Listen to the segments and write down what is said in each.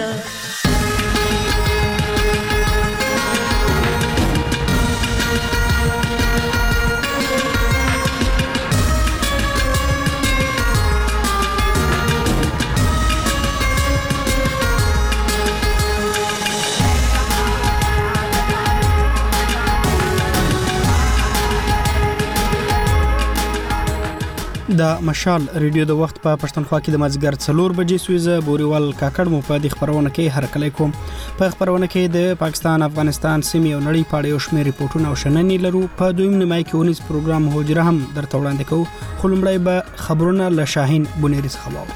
خبرونه د مشال ریډیو د وخت په پښتونخوا کې د مازیګر 4 بجې سویزه بوريوال کاکړ مو په د خبرونه کې هرکلی کوم. په خبرونه کې د پاکستان افغانستان سیمې او نړۍ په اړه یو شمېر ریپورتونه او شننې لرو. په دویم نیمه کې ونیس پروګرام هوجره هم درته وړاندې کوو. خو لومړی به خبرونه له شاهین بونیری څخه واورو.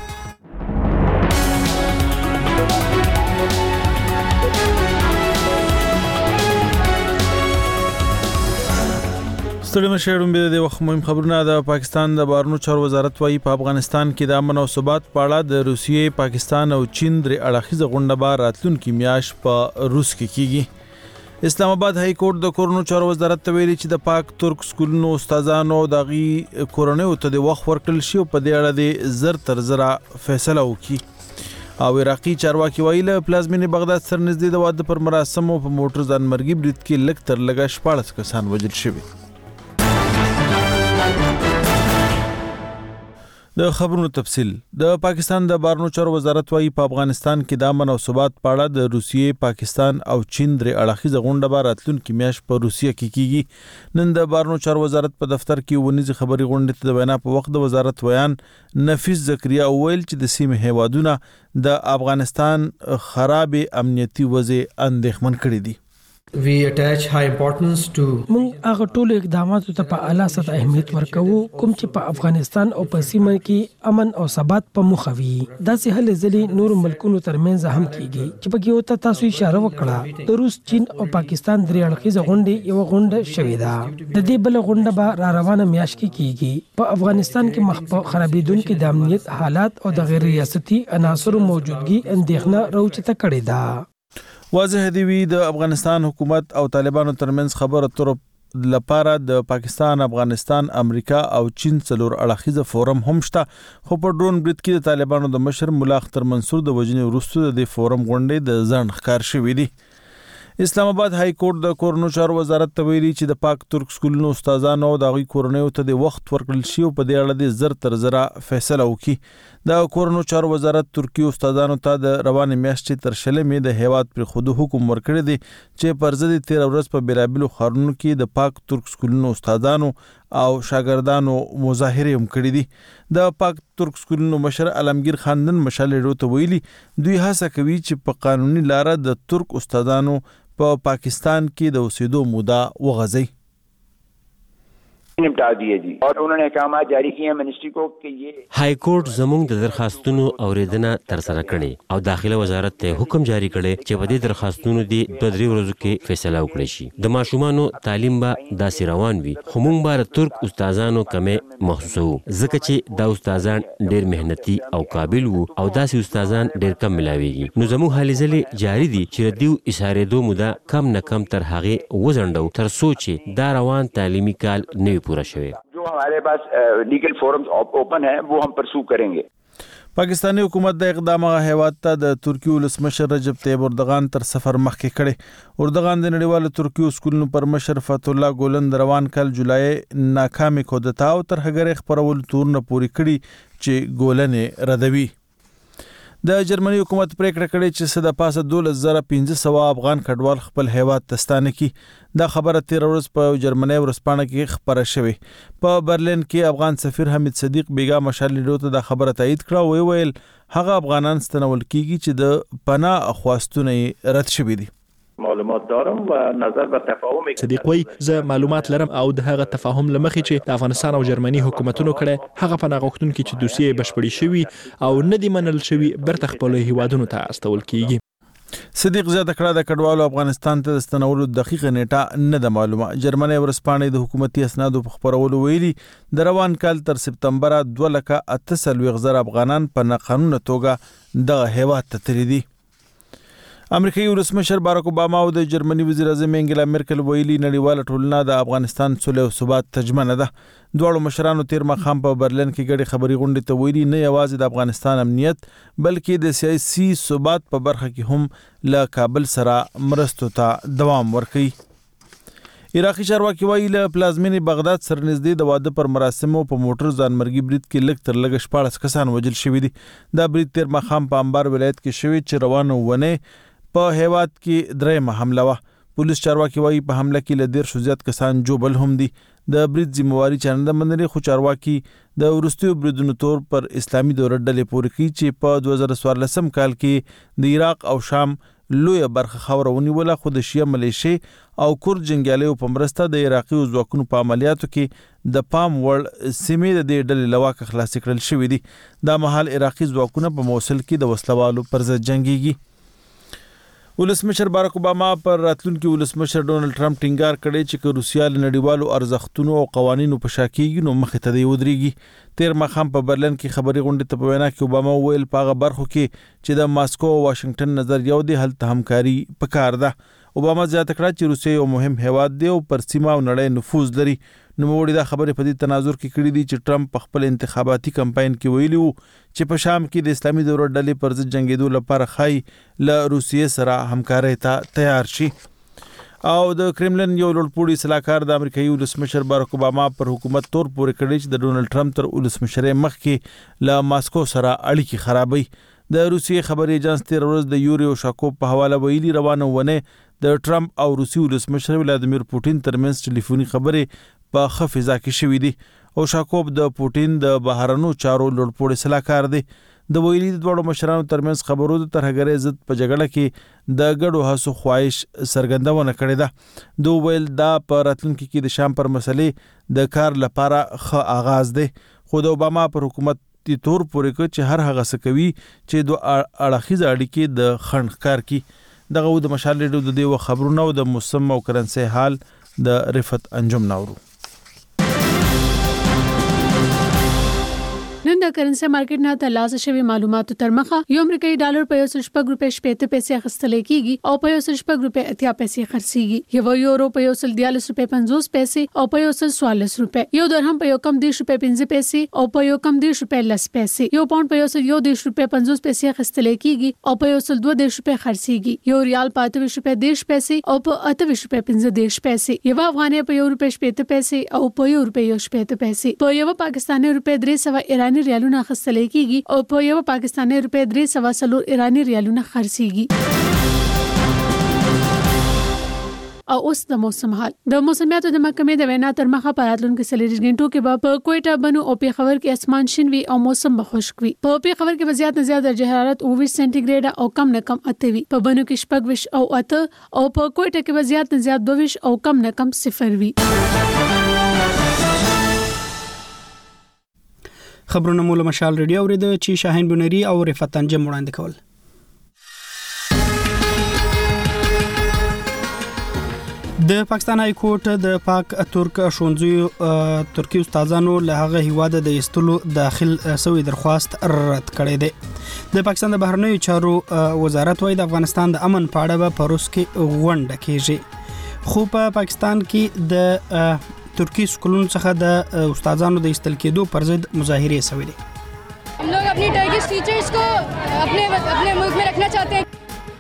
ستړي مشهورم به د وخت مهم خبرونه. د پاکستان د بهرنیو چارو وزارت وايي په افغانستان کې د امن او ثبات په اړه د روسیې، پاکستان او چین درې اړخیزه غونډه به راتلونکي میاشت په روس کې کیږي. اسلام آباد های کورټ د کورونو چارو وزارت ته ویلي چې د پاک ترک سکولونو استادانو دغه کورونو ته د وخت ورکړل شي او په دې اړه د زر تر زره فیصله وکړي. او عراقي چارواکي ویل پلازمینې بغداد سره نږدې د واده پر مراسمو په موټر ځانمرګي برید کې لږ تر لږه 14 کسان وژل شوي. د خبرونو تفصیل. د پاکستان د بهرنیو چارو وزارت وايي په افغانستان کې د امن او ثبات په اړه د روسیې، پاکستان او چین درې اړخیزه غونډه به راتلونکي میاشت په روسیه کې کیږي. نن د بهرنیو چارو وزارت په دفتر کې ونیزي خبري غونډې ته د وینا په وخت د وزارت ویان نفیس زکریا ویل چې د سیمې هیوادونه د افغانستان خراب امنیتي وضع اندېښمن کړي دي. We attach high importance to موږ هغه ټول اقداماتو ته په اعلی سطح اهمیت ورکوو کوم چې په افغانستان او په سیمه کې امن او ثبات په مخه وي. دا سه هلې ځلې نور ملکونو ترمنځ هم کیږي چې په کې وته تاسو اشاره وکړه د روس، چین او پاکستان درې اړخیزه غونډه یو غونډه شوې ده. د دې بل غونډه به را روانه میاشت کې کیږي. په افغانستان کې مخ خرابېدونکو د امنیت حالات او د غیر ریاستي عناصرو موجودګي اندېښنه راوچته کړې ده. واضح دی وی د افغانستان حکومت او طالبانو ترمنځ خبره اترو لپاره د پاکستان، افغانستان، امریکا او چین څلور اړخیزه فورم هم شته. خو په ډرون برید کې د طالبانو د مشر مولا اختر منصور د وژنې وروسته د فورم غونډې د ځنډ ښکار شوې دي. اسلام آباد های کورټ د کورونو چارو وزارت ته ویلي چې د پاک ترک سکولونو استادانو او د کورونو ته د وخت ورکړل شي او په دې اړه د زر تر زره فیصله وکړي. د کورونو چارو وزارت ترکی استادانو ته د روانې میاشتې تر شلمې د هیواد پر خود حکم ورکړی دی چې پر ضد 13 ورځ په بیلابلو خارونو کې د پاک ترک سکولونو استادانو او شاګردانو مظاهره هم کړې دي. د پاک ترک سکولونو مشر علمگیر خان نن مشال ریډیو ته ویلي دوی هڅه کوي چې په قانوني لار د ترک استادانو په پاکستان کې د اوسېدو موده وغځي. निपटा दिए जी और उन्होंने अहकामात जारी किए हैं मिनिस्ट्री को कि ये های کورټ زموږ د درخواستونو اوریدنه تر سره کړي او داخله وزارت ته حکم جاری کړي چې په دې درخواستونو دی 2-3 ورځو کې فیصله وکړي شي. د ماشومانو تعلیم به داسې روان وي خو موږ به ترک استادانو کمه محسوسو ځکه چې دا استادان ډېر مهنتي او قابل وو او داسې استادان ډېر کم ملاويږي. نو زموږ حالې ځلې جاری دي چې دیو اشارېدو موده کم نه کم تر هغه وزندو تر سوچ دا روان تعلیمي کال نه पूरा شوی. जो हमारे पास लीगल फोरम्स ओपन है वो हम परसू करेंगे. پاکستانی حکومت د اقدام هیواد ته د ترکی ولسمشر رجب طیب اردغان تر سفر مخکې کړي. اردغان د نړیوالو ترکی سکولونو پر مشر فتح الله ګولن روان کال جولای ناکامې کودتا او تر هغه خبرول تورنه پوری کړي چې ګولن ردوي. د جرمني حکومت پریکړه کړې چې صد پاسه 12500 افغان کډوال خپل هیواد تستانه کی. دا خبره 13 ورځ په جرمني ورسپانه کې خبره شوې. په برلین کې افغان سفیر حمید صدیق بیگا مشال لیدو ته د خبره تایید کړه او ویل هغه افغانان ستنول کیږي چې د پناه خواستونه رد شوي دي. معلومات دارم و نظر به تفاهم صدیق وی زه معلومات لرم او د هغه تفاهم لمخې چې د افغانستان او جرمني حکومتونو کړه هغه پناه غوښتونکو چې دوسیه بشپړی شوی او ندی منل شوی برته خپل هیوادونو ته استول کیږي. صدیق زیاته کړه د کډوالو افغانستان ته ستنولو دقیقه نیټه نه ده معلومه. جرمني ورسپانې د حکومتي اسنادو په خبرولو ویلي د روان کال تر سپتمبر 2,48,000 افغانان په ناقانونه توګه د هیواد ته تللي دي. امریکایي ولسمشر باراک اوباما او د جرمني وزیر اعظم انګلا مرکل ویلي نړیواله ټولنه د افغانستان صلح او ثبات تجمنه ده. دواړو مشرانو تیر ماښام په برلین کې ګډې خبري غونډې ته ویلي نه یوازې د افغانستان امنیت بلکې د سیاسي ثبات په برخه کې هم له کابل سره مرستو ته دوام ورکوي. عراقي چارواکي وایي له پلازمینې بغداد سره نږدې د واده پر مراسمو په موټر ځانمرګي برید کې لږ تر لږه 14 کسان وژل شوي دي. دا برید تیر ماښام په انبار ولایت کې شوی چې روانه ونې په هیواد کې درېمه حمله وه. پولیس چارواکي وایي په حمله کې له 10 زیات کسان جوبل هم دي. د برید ذمہواري چا نه منلې، خو چارواکي د وروستیو بریدونو تور پر اسلامي دولت ډلې پورې کوي چې په 2014 کال کې د عراق او شام لویه برخه خاوره ونیوله، خو د شیعه ملیشې او کورد جنګیالیو په مرسته د عراقي ځواکونو په عملیاتو کې د پام وړ سیمې د دې ډلې له واکه خلاصې کړل شوې دي. دا مهال عراقي ځواکونه په موصل کې د وسلوالو پر ضد جنګيږي. ولسمشر باراک اوباما پر راتلونکي ولسمشر ډونالد ټرمپ ټینګار کړی چې که روسیا له نړیوالو ارزښتونو او قوانینو په شا کېږي نو مخې ته دی ودرېږي. تیر ماښام په برلین کې خبري غونډې ته په وینا کې اوباما وویل په هغه برخو کې چې د ماسکو او واشنگټن نظر یو دی هلته همکاري پکار ده. اوباما زیاته کړه چې روسیه یو مهم هیواد دی او پر سیمه او نړۍ نفوذ لري. نوموړي دا خبرې په دې تناظر کې کړې دي چې ټرمپ په خپل انتخاباتي کمپاین کې ویلي وو چې په شام کې د اسلامي دولت ډلې پر ضد جنګېدو لپاره خای له روسیې سره همکارۍ ته تیار شي. او د کرملن یو لوړپوړي صلاحکار د امریکایي ولسمشر باراک اوباما پر حکومت تور پورې کړی چې د ډونالد ټرمپ تر ولسمشرۍ مخکې له ماسکو سره اړیکې خرابوي. د روسیې خبري ایجنس تیر ورځ د یوري اوشاکوف په حواله ویلي روانه ونه د ټرمپ او روسي ولسمشر ولادیمیر پوتین ترمنځ ټلیفوني خبرې په ښه فضا کې شوې دي. اوشاکوف د پوتین د بهرنیو چارو لوړپوړي صلاحکار دی. د ویلي د دوړو مشرانو ترمنځ خبرو د ترهګرۍ ضد په جګړه کې د ګډو هڅو خواهش څرګندونه کړې ده. دوی ویل دا په راتلونکي کې د شام پر مسلې د کار لپاره ښه آغاز دی، خو د اوباما پر حکومت تور پورې کړ چې هر هغه څه کوي چې دوه اړخیزه اړیکې د خنډ ښکار کی. دغه د مشال ریډیو د دې خبرونه او د موسم او کرنسي حال د رفت انجم نورو. نن د کرنسي مارکیټ نه ترلاسه شوی معلوماتو تر مخه یو امریکایي ډالر په 1.5 روپۍ 70 پیسې اخیستل کېږي او په 1.5 روپۍ 80 پیسې خرڅيږي. یو یورو په 1.43 روپۍ 50 پیسې او په 1.44 روپۍ. یو درهم په 1.10 روپۍ 15 پیسې او په 1.10 روپۍ 10 پیسې. یو پاوند په 1.10 روپۍ 50 پیسې اخیستل کېږي او په 1.2 روپۍ خرڅيږي. یو ریال په 28 روپۍ 10 پیسې او په 28 روپۍ 15 پیسې. یو افغانۍ په 1 روپۍ 70 پیسې او په 1 روپۍ 70 پیسې. په یو پاکستاني روپۍ 300 ایرانی ریالونه اخیستل کېږي او په یو پاکستاني روپۍ 300 ایرانی ریالونه خرڅيږي. او اوس د موسم حال. د موسمیاتو د محکمې د وینا تر مخه په راتلونکو 40 غنټو کې په کوټه بنو او پیښور کې اسمان شین وي او موسم به خشک وي. په پیښور کې به زیات نه زیات درجه حرارت 29 سانتي او کم نه کم 8 وي. په بنو کې 26 او 8 او په کوټه کې به زیات نه زیات 22 او کم نه کم 0 وي. خبرونه مول مشال ریډیو اوریده چې شاهین بنری او رفت انجم وړاندې کول. د پاکستان های کورټ د پاک ترک شونځیو ترکی استادانو له هغه هیواده د استلو داخل سوی درخواست رد کړی دی. د پاکستان د بهرنیو چارو وزارت وايي د افغانستان د امن په اړه په روس کې غونډه کیږي، خو په پاکستان کې د ترکی سکولونو څخه د استادانو د استل کېدو پر ضد مظاهرې شوې دي. हम लोग अपनी टर्किश टीचर्स को अपने मुल्क में रखना चाहते हैं.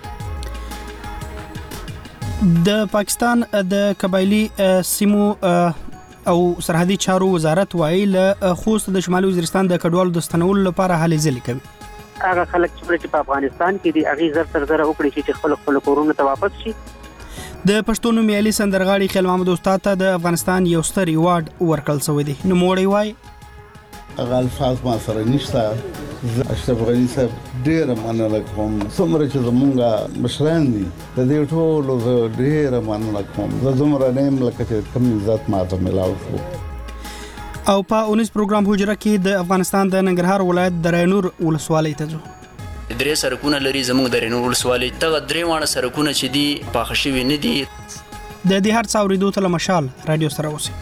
د پاکستان د قبایلی سیمو او سرحدي چارو وزارت وايي له خوست د شمالي وزیرستان د کډوالو د ستنولو لپاره هلې ځلې کوي. هغه خلک چې په افغانستان کې دي هغه زر تر زر وکړي چې خپل کورونه ته واپس شي. د پښتون ملي سندرغاړي خیل محمد استاد ته د افغانستان یو ستر ایوارډ ورکړل شوی دی. نو موړی وای هغه الفاظ ما سره نشته. اشرف غنی صاحب ډېر مننه کوم، څومره چې زمونږ مشران دي د دې ټولو زه ډېر مننه کوم. زه دومره نیم لکه چې کوم عزت ماته ملاو شو. او په 19 پروګرام حجره کې د افغانستان د ننګرهار ولایت د رینور ولسوالۍ ته ځو. درې سرکونه لري زموږ د رینور ولسوالۍ ته درې وانه سرکونه چې دي پاخه شوي نه دي. د دې هر څه اوریدو ته مشال رادیو سره اوسئ.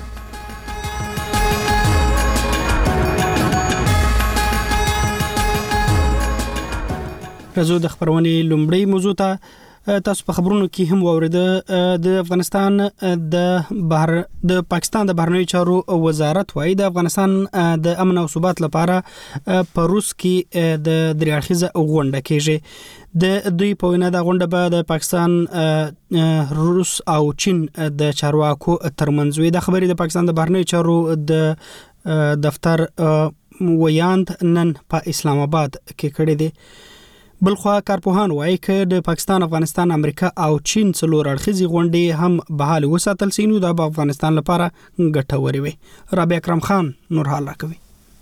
رزو د خبرونې لومړی موضوع ته تاسو په خبرونو کې هم واورید د افغانستان د پاکستان د بهرنیو چارو وزارت وايي د افغانستان د امن او ثبات لپاره په روس کې د درې اړخیزه غونډه کېږي د دوی په وینا د غونډه به د پاکستان روس او چین د چارواکو ترمنځ وي. د خبرې د پاکستان د بهرنیو چارو د دفتر ویاند نن په اسلام آباد کې کړی دی. بلخوا کارپوهان وایي چې د پاکستان، افغانستان، امریکا او چین څلور اړخیزې غونډې هم بحال وساتل سي نو د افغانستان لپاره ګټورې وي. رابعه اکرم خان نور حال راکوي.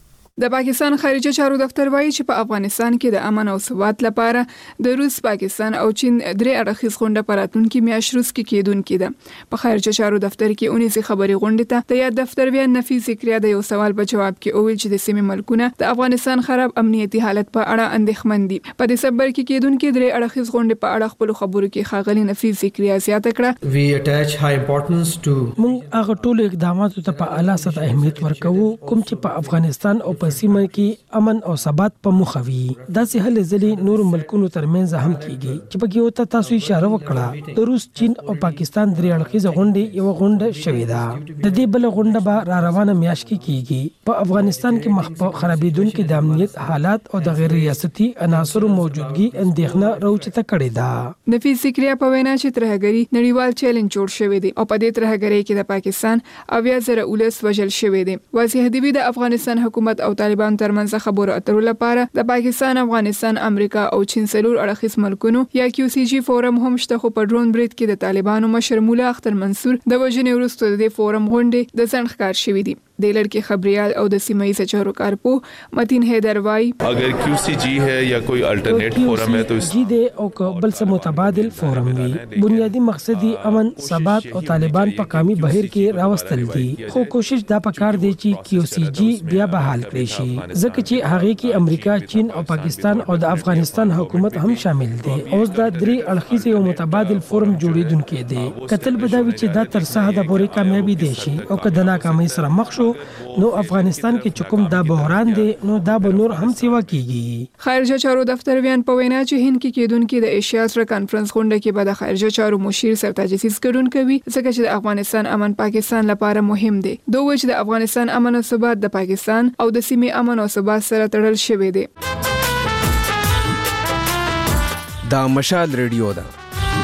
د پاکستان خارجه چارو دفتر وایي چې په افغانستان کې د امن او ثبات لپاره د روس، پاکستان او چین درې اړخیز غونډه په راتلونکي میاشت روس کې کېدونکې ده. په خارجه چارو دفتر کې 19 خبري غونډې ته د یاد دفتر ویان نفیس ذکریا د یو سوال په جواب کې وویل چې د سیمې ملکونه د افغانستان خراب امنیتي حالت په اړه اندېښمن دي. په دسمبر کې کېدونکې درې اړخیز غونډې په اړه خپل خبرو کې ښاغلي نفیس ذکریا زیاته کړه. We attach high importance to موږ هغه ټول اقداماتو ته په اعلی سطح اهمیت ورکوو کوم چې په افغانستان او په سیمه کې امن او ثبات په مخه وي. دا سه هلې ځلې نور ملکونو ترمنځ هم کیږي چې په کې وته تاسو اشاره وکړه د روس، چین او پاکستان درې اړخیزه غونډې یو غونډه شوې ده. د دې بل غونډه به را روانه میاشت کې کیږي. په افغانستان کې مخ په خرابېدونکو د امنیت حالات او د غیر ریاستي عناصرو موجودګي اندېښنه راوچته کړې ده. نفیس ذکریا په وینا چې ترهګری نړیوال چیلنج جوړ شوی دی او په دې ترهګری کې د پاکستان او یا زره اولس وجل شوی دی. واضح دی د افغانستان حکومت او طالبان ترمنځ خبرو اترو لپاره د پاکستان، افغانستان، امریکا او چین څلور اړخیز ملکونو یا QCG فورم هم شته. خو په ډرون برید کې د طالبانو مشر مولا اختر منصور د وژنې وروسته د دې فورم غونډې د ځنډ ښکار شوې دي. د لړکي خبريال او د سیمه ییز چارو کارپو متین حیدر وای اگر QCG ہے یا کوئی الټرنیټ فورم ہے تو QCG دی او بل څه متبادل فورم وي. بنیادی مقصد امن، ثبات او طالبان په قومي بهیر کې راوستل دي. خو کوشش دا پکار دی چې QCG بیا بحال کړي شي ځکه چې هغه کې امریکا، چین او پاکستان او د افغانستان حکومت هم شامل دي. اوس دا درې اړخیز یو متبادل فورم جوړیدونکې دي. کتل بداوی چې دا تر څه حد پورې کامیابی دي شي او کله ناکامۍ سره مخ شو نو افغانستان کې چکم دا بحران دی نو دا به نور هم سیوا کیږي. خارجه چارو دفتر ویان په وینا چې هند کې کېدونکې د ایشیا سره کانفرنس غونډه کې به د خارجه چارو مشیر سرتاج عزیز ګډون کوي ځکه چې د افغانستان امن پاکستان لپاره مهم دی. دوی چې د افغانستان امن او ثبات د پاکستان او د سیمې امن او ثبات سره تړل شوی دی. دا مشال ریډیو ده.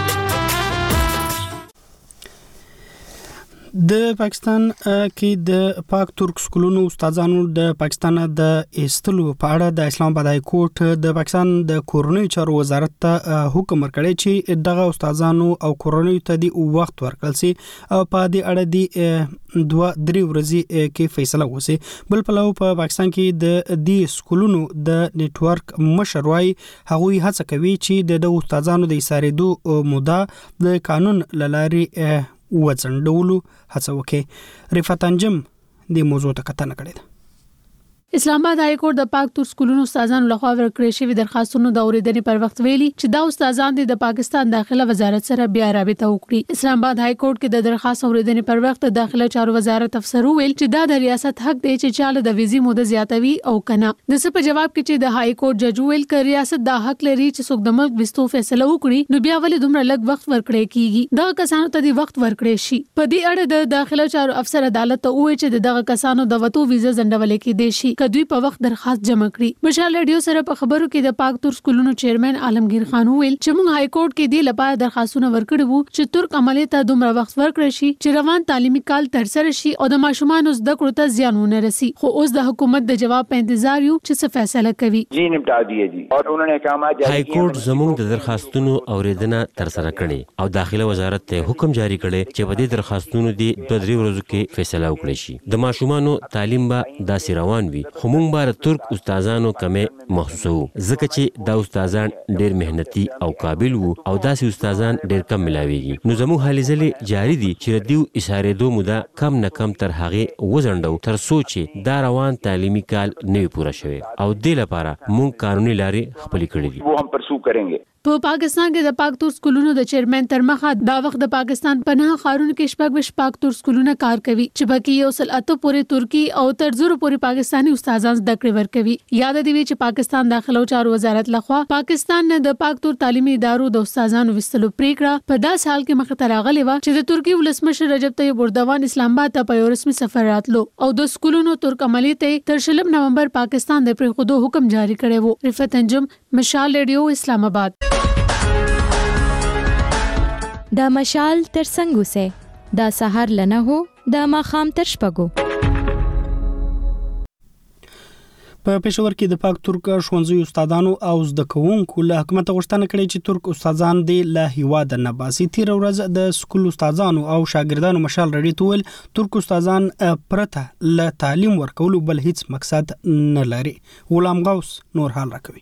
د پاکستان کې د پاک ترک سکولونو استادانو د پاکستان د ایستلو په اړه د اسلام آباد های کورټ د پاکستان د کورنیو چارو وزارت ته حکم ورکړی چې دغه استادانو او کورنیو ته د وخت ورکړل شي او په دې اړه د 2-3 ورځې کې فیصله وشي. بل پلو په پاکستان کې د دې سکولونو د نیټورک مشر وايي هغوی هڅه کوي چې د استادانو د ایثارېدو موده د قانون لارې وڅنډولو هڅه وکړي. رفعت انجم د موضوع ته کتنه کړې ده. اسلام آباد های کورټ د پاک ترک سکولونو استادانو لخوا ورکړې شوی درخواستونو د اوریدنې پر وخت ویلي چې دا استادان د پاکستان داخله وزارت سره بیا رابطه وکړي. اسلام آباد های کورټ کې د درخواست اوریدنې پر وخت داخله چارو وزارت افسر ویل چې دا د ریاست حق دی چې چاله د ویزي موده زیاتوي او کنه. د څه په جواب کې چې د های کورټ جج ویل ک ریاست دا حق لري چې څوک د ملک وستو فیصله وکړي نو بیا ولې دومره لږ وخت ورکړي کیږي. دا کسانو ته د وخت ورکړي شي. په دې اړه د داخله چارو افسر عدالت ته وایي چې دغه کسانو د وټو ویزه ځنډول کې دي شي کدوې په وخت درخواست جمع کړي. مشال ریډیو سره په خبرو کې د پاک ترک سکولونو چیرمن عالمگیر خان ویل چې موږ های کورټ کې دی لپاره درخواستونه ورکړو چې ترک عملیات ته دومره وخت ورکړي شي چې روان تعلیمي کال تر سره شي او د ماشومان زده کړو ته زیان ونه رسي. خو اوس د حکومت د جواب په انتظار یو چې څه فیصله کوي. جی نمٹا دیے جی اور انہوں نے احکامات های کورټ زموږ د درخواستونو اوریدنه تر سره کړي او داخله وزارت ته حکم جاری کړي چې په دې درخواستونو دی 2-3 ورځې کې فیصله وکړي شي. د ماشومان تعلیم به داسې روان وي خو موږ به ترک استادانو کمې محسوسو ځکه چې دا استادان ډېر مهنتي او قابل وو او داسې استادان ډېر کم ملاويږي. نو زموږ هلې ځلې جاری دي چې دیو ایثارېدو موده کم نه کم تر هغه وزنډو تر سوچ دا روان تعلیمي کال نه پوره شوی او د لپاره مونږ قانوني لارې خپل کړې دي. وہ ہم پرسو کریں گے. په پاکستان کې د پاکتور سکولونو د چیرمن تر مخه دا وخت د پاکستان پناه خارونو کې شپږ پاکتور سکولونه کار کوي چې پکې یو سل اته پورې ترکی او تر زرو پورې پاکستانی استادان زده کړې ورکوي. یاد دی چې پاکستان داخله چارو وزارت لخوا پاکستان نه د پاکتور تعلیمي ادارو د استادانو وستلو پریکړه په داس حال کې مخ ته راغلی و چې د ترکی ولسمشر رجب طیب اردوغان اسلام آباد ته په رسمي سفر راتلو او د سکولونو ترک عملی ته تر 16 نومبر پاکستان د پریښودو حکم جاری کړی وو. رفعت انجم، مشال ریډیو، اسلام آباد. دا مشال تر څنګه سه دا سحر لنه هو دا ماخام تر شپګو. په پېښور کې د پاک ترک ښوونځي استادانو او زده کوونکو له حکومت غوښتنه کړې چې ترک استادان د له هیواد نه باسي. تیر ورځ د سکول استادانو او شاګردانو مشال رډي تول ترک استادان پرته له تعلیم ورکولو بل هیڅ مقصد نه لري. غلام غوث نور حال راکوي.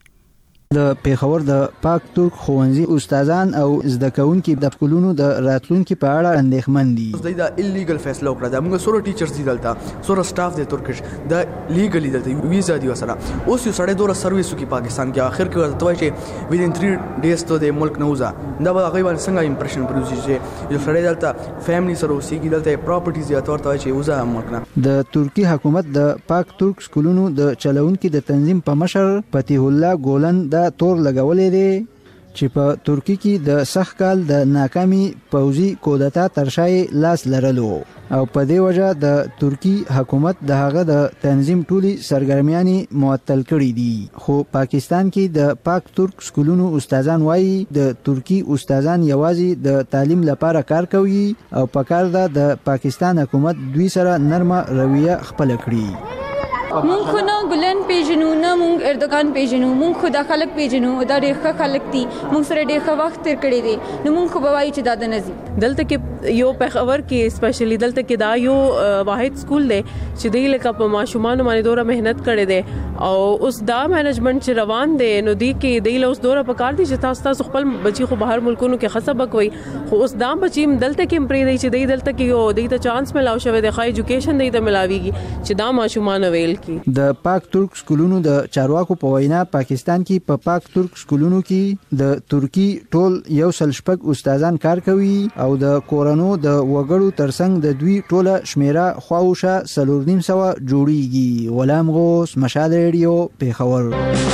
د پیښور د پاک ترک ښوونځي استادان او زده کوونکي د سکولونو د راتلونکو په اړه اندېښمن دي. دا الیګل فیصله وکړه. دا موږ سره ټیچرز دي دلته، سره سټاف دی ترکش، دا لیګلی دلته ویزا دی وسره. اوس یو سړی دوره سرویس کوي پاکستان کې، اخر کې ورته وایي چې ویدین 3 ډیز ته د ملک نه وځه. دا به هغه باندې څنګه امپریشن پروسي چې یو سړی دلته فیملی سره اوسېږي، دلته پراپرټیز یا ورته وایي چې وځه ملک نه. د ترکی حکومت د پاک ترک سکولونو د چلونکو د تنظیم په مشر فتح الله ګولن د تور لګولې دي چې په ترکی کې د سخت کال د ناکامي پوځي کودتا ترشای لاس لرلو او په دې وجه د ترکی حکومت د هغه د تنظیم ټولي سرګرمیانې معطل کړې دي. خو پاکستان کې د پاک ترک سکولونو استادان وایي د ترکی استادان یوازې د تعلیم لپاره کار کوي او په کار د پاکستان حکومت دوی سره نرمه رویه خپل کړي. مونږ خو نه ګلن پیژنو، نه مونږ اردوغان پیژنو، مونږ خو دا خلک پیژنو، دا ډېر ښه خلک دي، مونږ سره ډېر ښه وخت تیر کړی دی، نو مونږ خو به وایو چې دا د نزي دلته کې یو پیښور کې سپیشلی دلته کې دا یو واحد سکول دی چې دی لکه په ماشومان باندې دوره مهنت کړي دي او اوس دا مینجمنت چې روان دی نو دی کې دی له اوس دوره پکار دي چې تاسو خپل بچي خو بهر ملکونو کې خصبه کوي، خو اوس دا بچي دلته کې امپری دی چې دی دلته کې یو دی ته چانس ملاو شوی دی، خای ایجوکیشن دی ته ملاويږي چې دا ماشومان ویل کی. د پاک ترک سکولونو د چارواکو په وینا پاکستان کې په پاک ترک سکولونو کې د ترکی ټول یو سل شپږ استادان کار کوي او د کورونو د وګړو ترڅنګ د دوی ټوله شمیره خواوشه 350 جوړیږي. غلام غوث، مشال ریډیو، پیښور.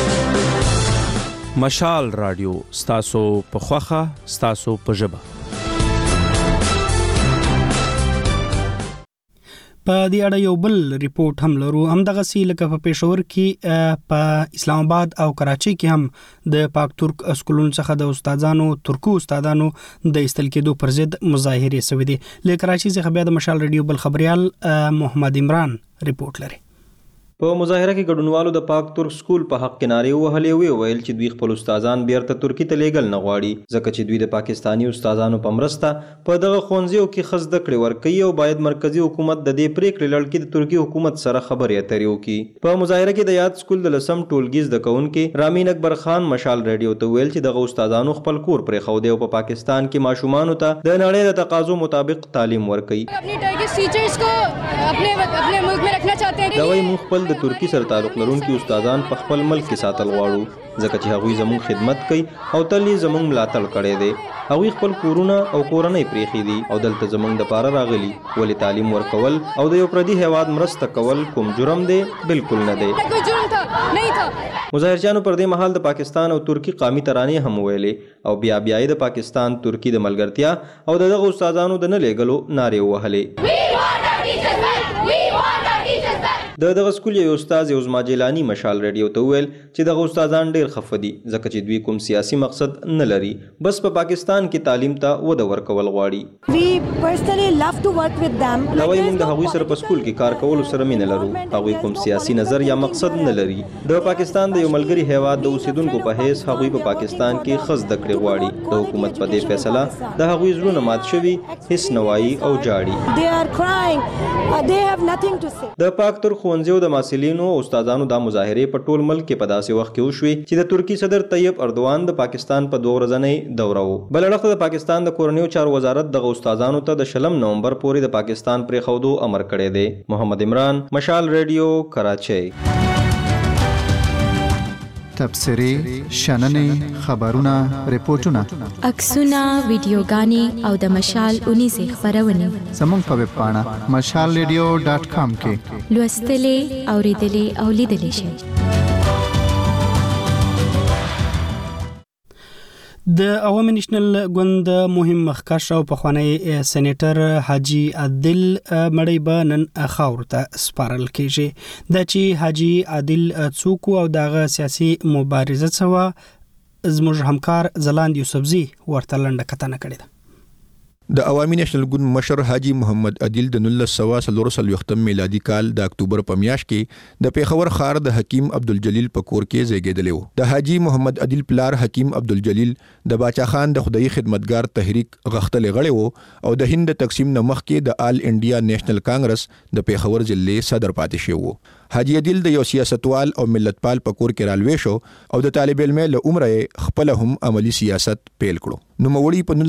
مشال رادیو ستاسو په خوخه ستاسو په ژبه. په دې اړه یو بل ریپورت هم لرو. همدغه سی لکه په پېښور کې په اسلام آباد او کراچۍ کې هم د پاک ترک سکولونو څخه د استادانو ترکو استادانو د استل کېدو پر ضد مظاهرې شوې دي. له کراچۍ څخه بیا د مشال ریډیو بل خبريال محمد عمران ریپورت لري. په مظاهره کې ګډونوالو د پاک ترک سکول په حق کې نارې وهلې ویل چې دوی خپل استادان بیرته ترکی ته لیږل نه غواړي ځکه چې دوی د پاکستانی استادانو په مرسته په دغه ښوونځیو کې ښه زده کړې ورکوي او باید مرکزی حکومت د دې پریکړې لړ کې د ترکی حکومت سره خبرې اترې وکړي. په مظاهره کې د یاد سکول د لسم ټولګي زده کوونکي رامین اکبر خان مشال ریډیو ته ویل چې دغه استادانو خپل کور پرېښودی او په پاکستان کې ماشومانو ته د نړۍ د تقاضو مطابق تعلیم ورکوي. دا وایي موږ خپل د ترکی سره تعلق لرونکي استادان په خپل ملک کې ساتل غواړو ځکه چې هغوی زموږ خدمت کوي او تل یې زموږ ملاتړ کړی دی. هغوی خپل کورونه او کورنۍ پرېښي دي او دلته زموږ دپاره راغلي. ولې تعلیم ورکول او د یو پردي هیواد مرسته کول کوم جرم دی؟ بالکل نه دی. مظاهرچیانو پر دې مهال د پاکستان او ترکی قامي ترانې هم ویلې او بیا یې د پاکستان ترکی د ملګرتیا او دغه استادانو د نه لیږلو نارې وهلې. دغه سکول یو استاد یوزما جیلانی مشال ریډیو ته ویل چې دغه استادان ډیر خفه دي ځکه چې دوی کوم سیاسي مقصد نه لري، بس په پاکستان کې تعلیم ته وده ورکول غواړي. دا وایي موږ د هغوی سره په سکول کې کار کولو سره مینه لرو. هغوی کوم سیاسي نظر یا مقصد نه لري. د پاکستان د یو ملګري هیواد د اوسیدونکو په حیث هغوی په پاکستان کې ښه زده کړې غواړي. د حکومت په دې فیصله د هغوی زړونه مات شوي، هیڅ نه وایي او جاړي. د پاک ترک ښوونځیو د محصلینو او استادانو دا مظاهرې په ټول ملک کې په داسې وخت کې وشوې چې د ترکی صدر طیب اردوغان د پاکستان په 2 ورځنۍ دوره و. بل اړخ د پاکستان د کورنیو چارو وزارت دغه استادانو ته د 20 نومبر پورې د پاکستان پرېښودو امر کړی دی. محمد عمران، مشال ریډیو، کراچۍ. تبصرې شننې خبرونه ریپورتونه عکسونه ویډیوګانې او د مشال اونیزې خبرونه زموږ په ویب پاڼه mashalradio.com کې لوستلې اوریدلې او لیدلې شئ. د عوامي نېشنل ګوند مهم مخکښ او پخوانی سېنیټر حاجی عادل مړی به نن خاورو ته سپارل کېږي. دا چې حاجی عادل څوک او دغه سیاسي مبارزه څه وه، زموږ همکار ځلاند یوسفزي ورته لنډه کتنه کړې ده. د عوامي نېشنل ګوند مشر حاجی محمد عادل د 1940 میلادي کال د اکتوبر په میاشت کې د پیښور ښار د حکیم عبدالجلیل په کور کې زیږیدلی و. د حاجی محمد عادل پلار حکیم عبدالجلیل د باچا خان د خدای خدمتګار تحریک غختلې غړی و او د هند تقسیم نه مخکې د آل انډیا نېشنل کانګرس د پیښور ضلع صدر پاتې شوی و. حاجی عادل د یو سیاستوال او ملتپال په کور کې رالوي شو او د طالب علم له عمره خپل هم عملی سیاست پیل کړو. نو موري په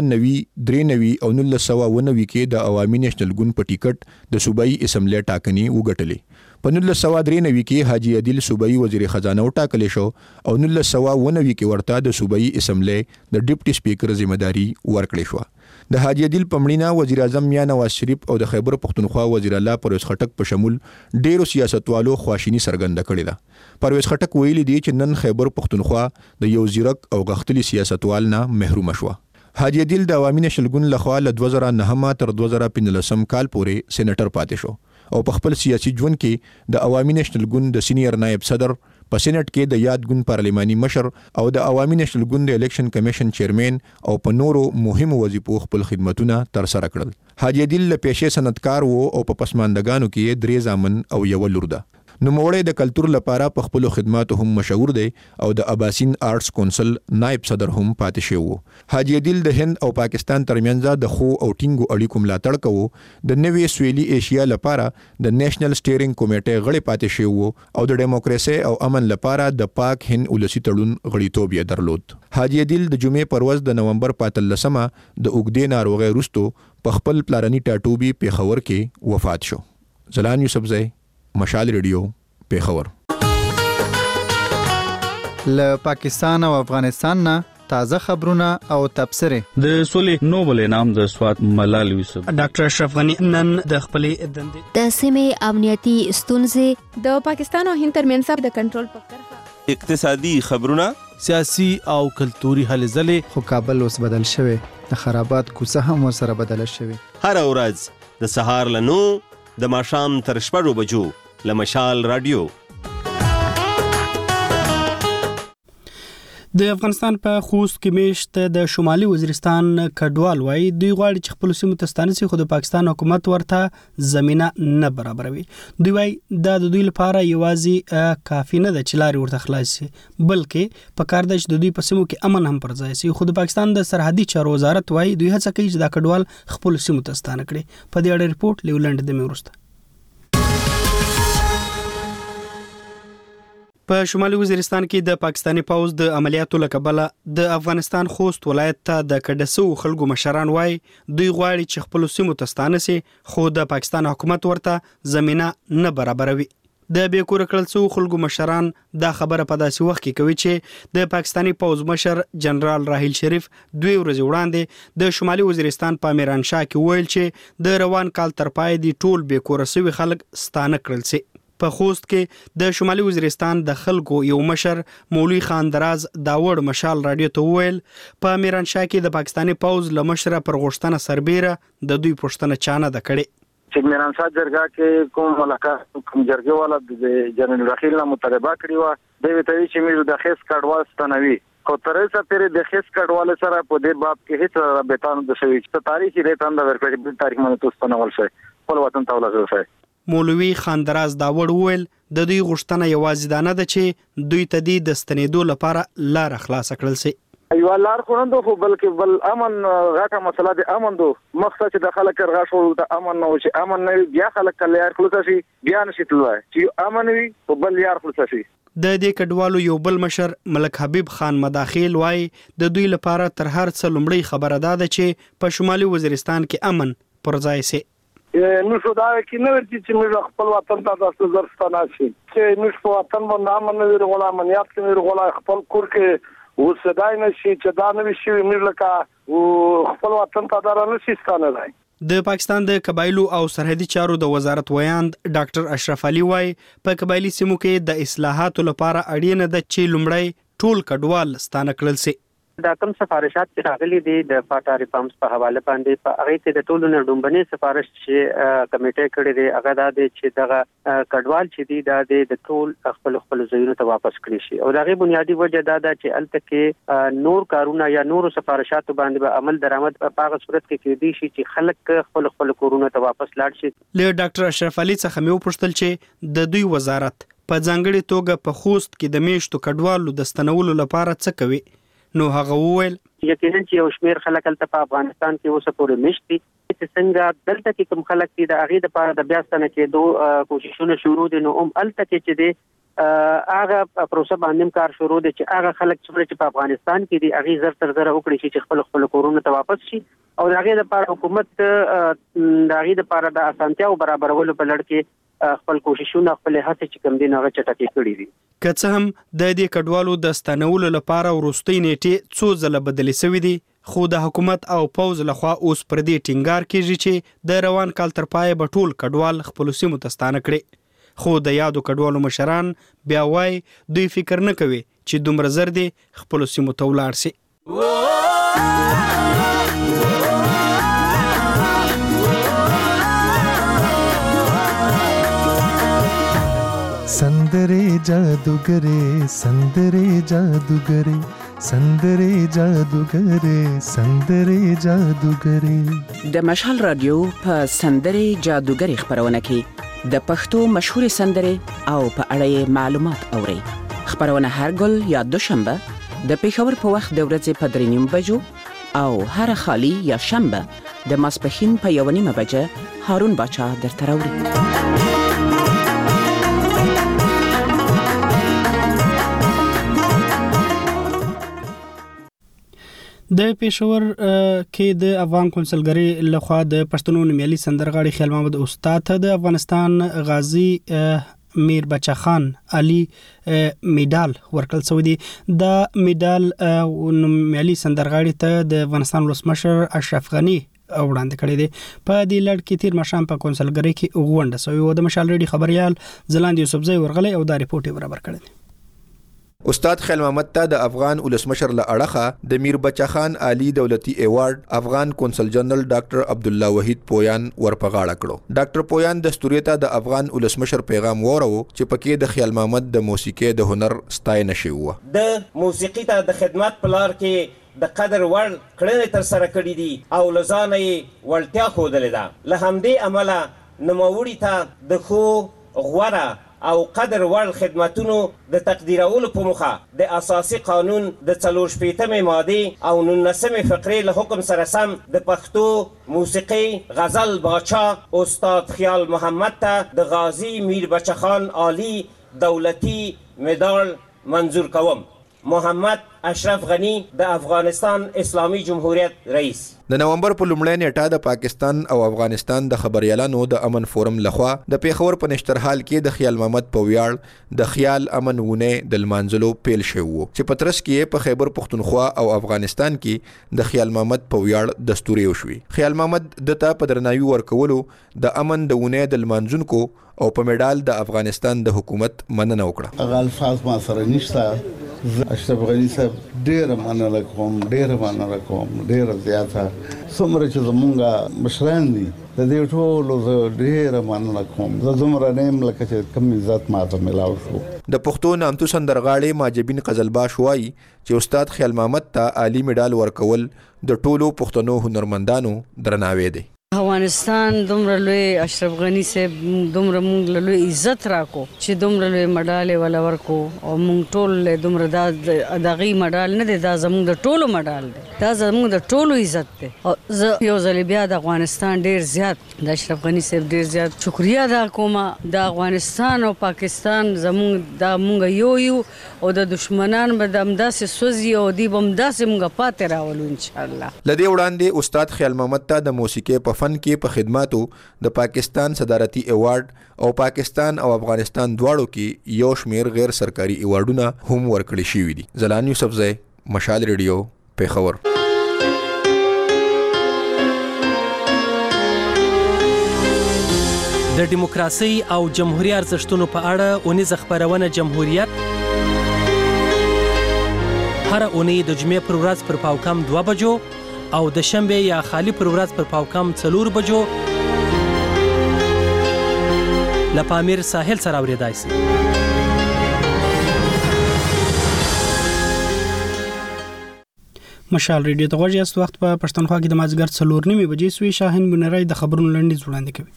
1993 او 1999 کې د عوامي نېشنل ګوند په ټیکټ د صوبایي اسمبلی ټاکنې وګټلې. په 1993 کې حاجی عادل صوبایي وزیر خزانه وټاکل شو او 1999 کې ورته د صوبایي اسمبلی د ډیپټي سپیکر ذمہ داری ورکړې شو. د حاجی عادل پمړینا وزیر اعظم میاں نواز شریف او د خیبر پختونخوا وزیر اعلی پرویز خټک په شمول ډیرو سیاستوالو خواشینی څرګنده کړې ده. پرویز خټک ویلي دی چې نن خیبر پختونخوا د یو زیرک او غختلی سیاستوال نه محروم شو. حاجی عادل د عوامي نېشنل ګوند لخوا له 2009 تر 2015 کال پورې سېنیټر پاتې شو او په خپل سیاسي ژوند کې د عوامي نېشنل ګوند د سینیئر نائب صدر په سېنات کې د یاد ګوند پارلماني مشر او د عوامي نېشنل ګوند د الیکشن کمیشن چیرمن او په نورو مهمو وظیفو خپل خدمتونه تر سره کړل. حاجی عادل له پیښې صنعتکار وو او په پسماندګانو کې 3 زامن او یو لور ده. نو موړې د کلچر لپاره په خپل خدماتو هم مشهور دی او د اباسین آرټس کونسل نائب صدر هم پاتې شو. حاجی عادل د هند او پاکستان ترمنځ د خو او ټینګو اړیکو ملاتړ کوو. د نوې سویلي ایشیا لپاره د نېشنل سټیرینګ کمیټې غړي پاتې شو او د دیموکراسي او امن لپاره د پاک هند ولسی تړون غړیتوب یې درلود. حاجی عادل د جمعې پر ورځ د نومبر 15مه د اوګدې ناروغۍ وروسته په خپل پلاني ټاټوبي پیښور کې وفات شو. ځلان یوسفزی، مشال ریډیو، پیښور. له پاکستان او افغانستان نه تازه خبرونه او تبصره. د سولې نوبل انعام د سواد ملال یوسف ډاکټر اشرف غنی نن د خپلې دندې د سیمې امنیتي ستونزې د پاکستان او هند ترمنځ د کنټرول په کرښه، اقتصادي خبرونه، سیاسي او کلتوري هلې ځلې. خو کابل اوس بدل شوی، د خرابات کوڅه هم ورسره بدله شوی. هر ورځ د سهار له 9 د ماښام تر 6 بجو له مشال رادیو. د افغانستان په خوست کې میشت د شمالي وزیرستان کډوال وای دوی غواړي چې خپل سیمو ته ستانسي، خو د پاکستان حکومت ورته زمينه نه برابروي. دوی وای دا د دوی لپاره یوازې کافي نه ده چې لارې ورته خلاص شي، بلکې په کار ده چې د دوی په سیمو کې امن هم پر ځای شي. خو د پاکستان د سرحدي چارو وزارت وای دوی هڅه کوي چې دا کډوال خپل سیمو ته ستانه کړي. په دې اړه ریپورت لیولند د میورسته. په شمالي وزیرستان کې د پاکستاني پوځ د عملیاتو لکبله د افغانستان خوست ولایت ته د کډسو خلکو مشران وای دوی غواړي چې خپل سیمو ته ستانه سي، خو د پاکستان حکومت ورته زمينه نه برابروي. د بیکور کړل څو خلکو مشران دا خبره په داسې وخت کې کوي چې د پاکستاني پوځ مشر جنرال راحیل شریف 2 ورځې وړاندې د شمالي وزیرستان په میرانشاه کې ویل چې د روان کال تر پای دی ټول بیکور سوي خلک ستانه کړل سي. په خوست کې د شمالي وزیرستان د خلکو یو مشر مولوی خان دراز داوړ مشال رادیو ته ویل په میرانشاه کې د پاکستاني پوځ له مشره پر غوښتنه سربېره د دوی پوښتنه چانه د کړي چې میرانشاه جرګه کې کوم ملکه کوم جرګه والا د جنرال رخیل نه مطالبه کړې و د ویټوي چې موږ د خیس کډوال ستنوي، خو تر اوسه پورې د خیس کډوال سره په دې باب کې هیڅ رابطه نه ده شوې چې تاریخي ریټان د ورکړې په تاریخ باندې تاسو ستنول شي خپل وطن ته ولګول. مولوی خان دراز داوړ ویل د دوی غوښتنه یوازې دا نه ده چې دوی ته د ستنېدو لپاره لار خلاص کړل سي. یو لار خو نه دوه بلکې بل امن غاټه مسله د امن دو مقصد چې د خلک رغښول د امن نو چې امن نه بیا خلک کلیار خلاص شي بیا نشي تلوي چې امن وي او بل یار خلاص شي. د دې کډوالو یو بل مشر ملک حبیب خان مداخل وای د دوی لپاره تر هر څه لومړی خبره ده چې په شمالي وزیرستان کې امن پر ځای سي. نو شو دا کې نه ورته چې موږ خپل وطن ته تاسو درستانه شي چې موږ په وطن باندې امن نه غلامانيت کې غلا خپل کور کې وسدای نشي چې دا نه شي موږ لکه خپل وطن ته درانه شي ستانه دی. د پاکستان د قبایلو او سرحدي چارو د وزارت ویاند ډاکټر اشرف علي وايي په قبایلی سیمو کې د اصلاحاتو لپاره اړینه ده چې لومړی ټول کډوال ستانه کړل شي. دا کوم سفارشات چې راغلي دي د فاټا ریفارمز په حواله باندې په هغه کې د ټولو نړیوالې سفارش چې کمیټه کړې دي هغه دا دي چې دغه کډوال چې دي دا د ټول خپل ځایونو ته واپس کړي شي او دغه بنیادی وجه دا ده چې الته کې نور کارونه یا نور سفارشات باندې به عمل درآمد په هغه صورت کې کېدي شي چې خلک خپل کورونه ته واپس لاړ شي. له ډاکټر اشرف علي څخه مې وپوښتل چې د دوی وزارت په ځانګړي توګه په خوست کې د میشتو کډوالو د ستنولو لپاره څه کوي. نو هغه وویل یقینا چې یو شمیر خلک تل په افغانستان کې اوسه پورې مشتي چې څنګه دلته کې کوم خلک دي د هغه لپاره د بیا ستنه کېدو کوششونه شروع دي نو الته کې چې دي هغه پروسه باندې کار شروع دي چې هغه خلک چې په افغانستان کې دي هغه زر تر زر وکړي چې خپل کورونه ته واپس شي او هغه لپاره حکومت د هغه لپاره د اسانتیا او برابرولو په لړ کې خپل کوششونه خپل هڅې چې کوم دي هغه چټکې کړې دي. که څه هم د دې کډوالو د ستنولو لپاره وروستۍ نیټې څو ځله بدلې شوې دي خو د حکومت او پوز لخوا اوس پر دې ټینګار کېږي چې د روان کال تر پای به ټول کډوال خپل سیمو ته ستانه کړي خو د یادو کډوالو مشران بیا وایي دوی فکر نه کوي چې دومره زر دي خپل سیمو ته ولاړ شي. संदरे जादूगरे संदरे जादूगरे संदरे जादूगरे संदरे जादूगरे د مشال رادیو په سندرې جادوګري خبرونه کې د پښتو مشهور سندرې او په اړه معلومات اوري. خبرونه هر ګل یا دوشنبه د پیښور په وخت د ورځې په 3:30 بجو او هر خالی یا شنبه د ماسپښین په 1:30 بجه هارون باچا درته راوړي. د پېښور کې د افغان کونسلګری لخوا د پښتنو نومیالي سندرغاړي خیال محمد استاد د افغانستان غازی میر بچا خان علي میډال ورکړل شوی دی. دا میډال نومیالي سندرغاړي ته د افغانستان ولسمشر اشرف غنی وړاندې کړی دی. په دې لړ کې تیر ماښام په کونسلګری کې غونډه شوې و. د مشال ریډي خبريال زلاند یوسفزئی ورغلی او دا ریپورت برابر کړی دی. استاد خیال محمد ته د افغان ولسمشر له اړخه د میر بچا خان عالی دولتي ایوارډ افغان کونسل جنرال ډاکټر عبد الله وحید پویان ورپغاړه کړو. ډاکټر پویان د ستوريته د افغان ولسمشر پیغام وورو چې پکې د خیال محمد د موسیقي د هنر ستاینه شوی و. د موسیقي ته د خدمت پلار کې د قدر ور کړنې تر سره کړې دي او لزانه ولټیا خودلې ده. له همدې عمله نوموړي ته د خو غوړه او قدر ور خدماتونو د تقدیرولو په مخه د اساسي قانون د 4 ماده او 19 فقره له حکم سره سم د پښتو موسیقي غزل باچا استاد خیال محمد ته د غازی میر بچا خان عالی دولتي میډال منظور کوم. محمد اشرف غنی د افغانستان اسلامی جمهوریت رئیس. د نومبر په لومړۍ نیټه د پاکستان او افغانستان د خبريالانو د امن فورم لخوا د پیښور په نشترحال کې د خیال محمد په ویاړ د خیال امن ونه د لمانځلو پیل شوی و چې پترس کې په خیبر پختونخوا او افغانستان کې د خیال محمد په ویاړ دستوري وشوي. خیال محمد دته په درناوي ورکولو د امن د ونه د لمانځونکو او په میډال د افغانستان د حکومت مننه وکړه. هغه الفاظ ما سره نشته. اشرف غنی صاحب ډېر مننه کوم ډېر زیاته څومره چې زمونږ مشران دي د دې ټولو ډېر مننه کوم. زه زموږ نیم لکه چې کم عزت ماته ملاو شو. د پښتو نامتو سندرغاړي ماجبین قزلباش وایي چې استاد خیال محمد ته عالی میډال ورکول د ټولو پښتنو هنرمندانو درناوی دی. افغانستان دومره لوی اشرف غنی صاحب دومره مونږ له لوی عزت راکو چې دومره لوی مډال ولا ورکو او مونږ ټول دومره دغه مډال نه دی دا زمونږ د ټولو مډال دی. دا زمونږ د ټولو عزت دی. او زه یو ځل بیا د افغانستان ډیر زیات د اشرف غنی صاحب ډیر زیات شکریا ادا کوم. د افغانستان او پاکستان زمونږ د مونږ یو او د دشمنان به د امداسې سوزي او دی بم داسې مونږ پاتې راولو ان شاء الله. لدی وړاندې استاد خیال محمد ته د موسیقي په فن کې په خدماتو د پاکستان صدارتي ایوارډ او پاکستان او افغانستان دواړو کې یو شمیر غیر سرکاري ایوارډونه هم ورکړي شوي دي. زلان یوسفزی، مشال ریډیو، پیښور. د دیموکراسي او جمهوریت ارزښتونو په اړه اونیزه خبرونه جمهوریت هر اونۍ د جمعې پر ورځ پر پاوکم 2 بجو او د شنبه یا خالی پر ورځ پر پاوکم 4 بجو له پامیر ساحل سره اوریدای شي. مشال ریډیو ته غوږ یاست. وخت په پښتونخوا کې د مازیګر 4:30 بجې سوی. شاهین بنرای د خبرونو لنډیز وړاندې کوي.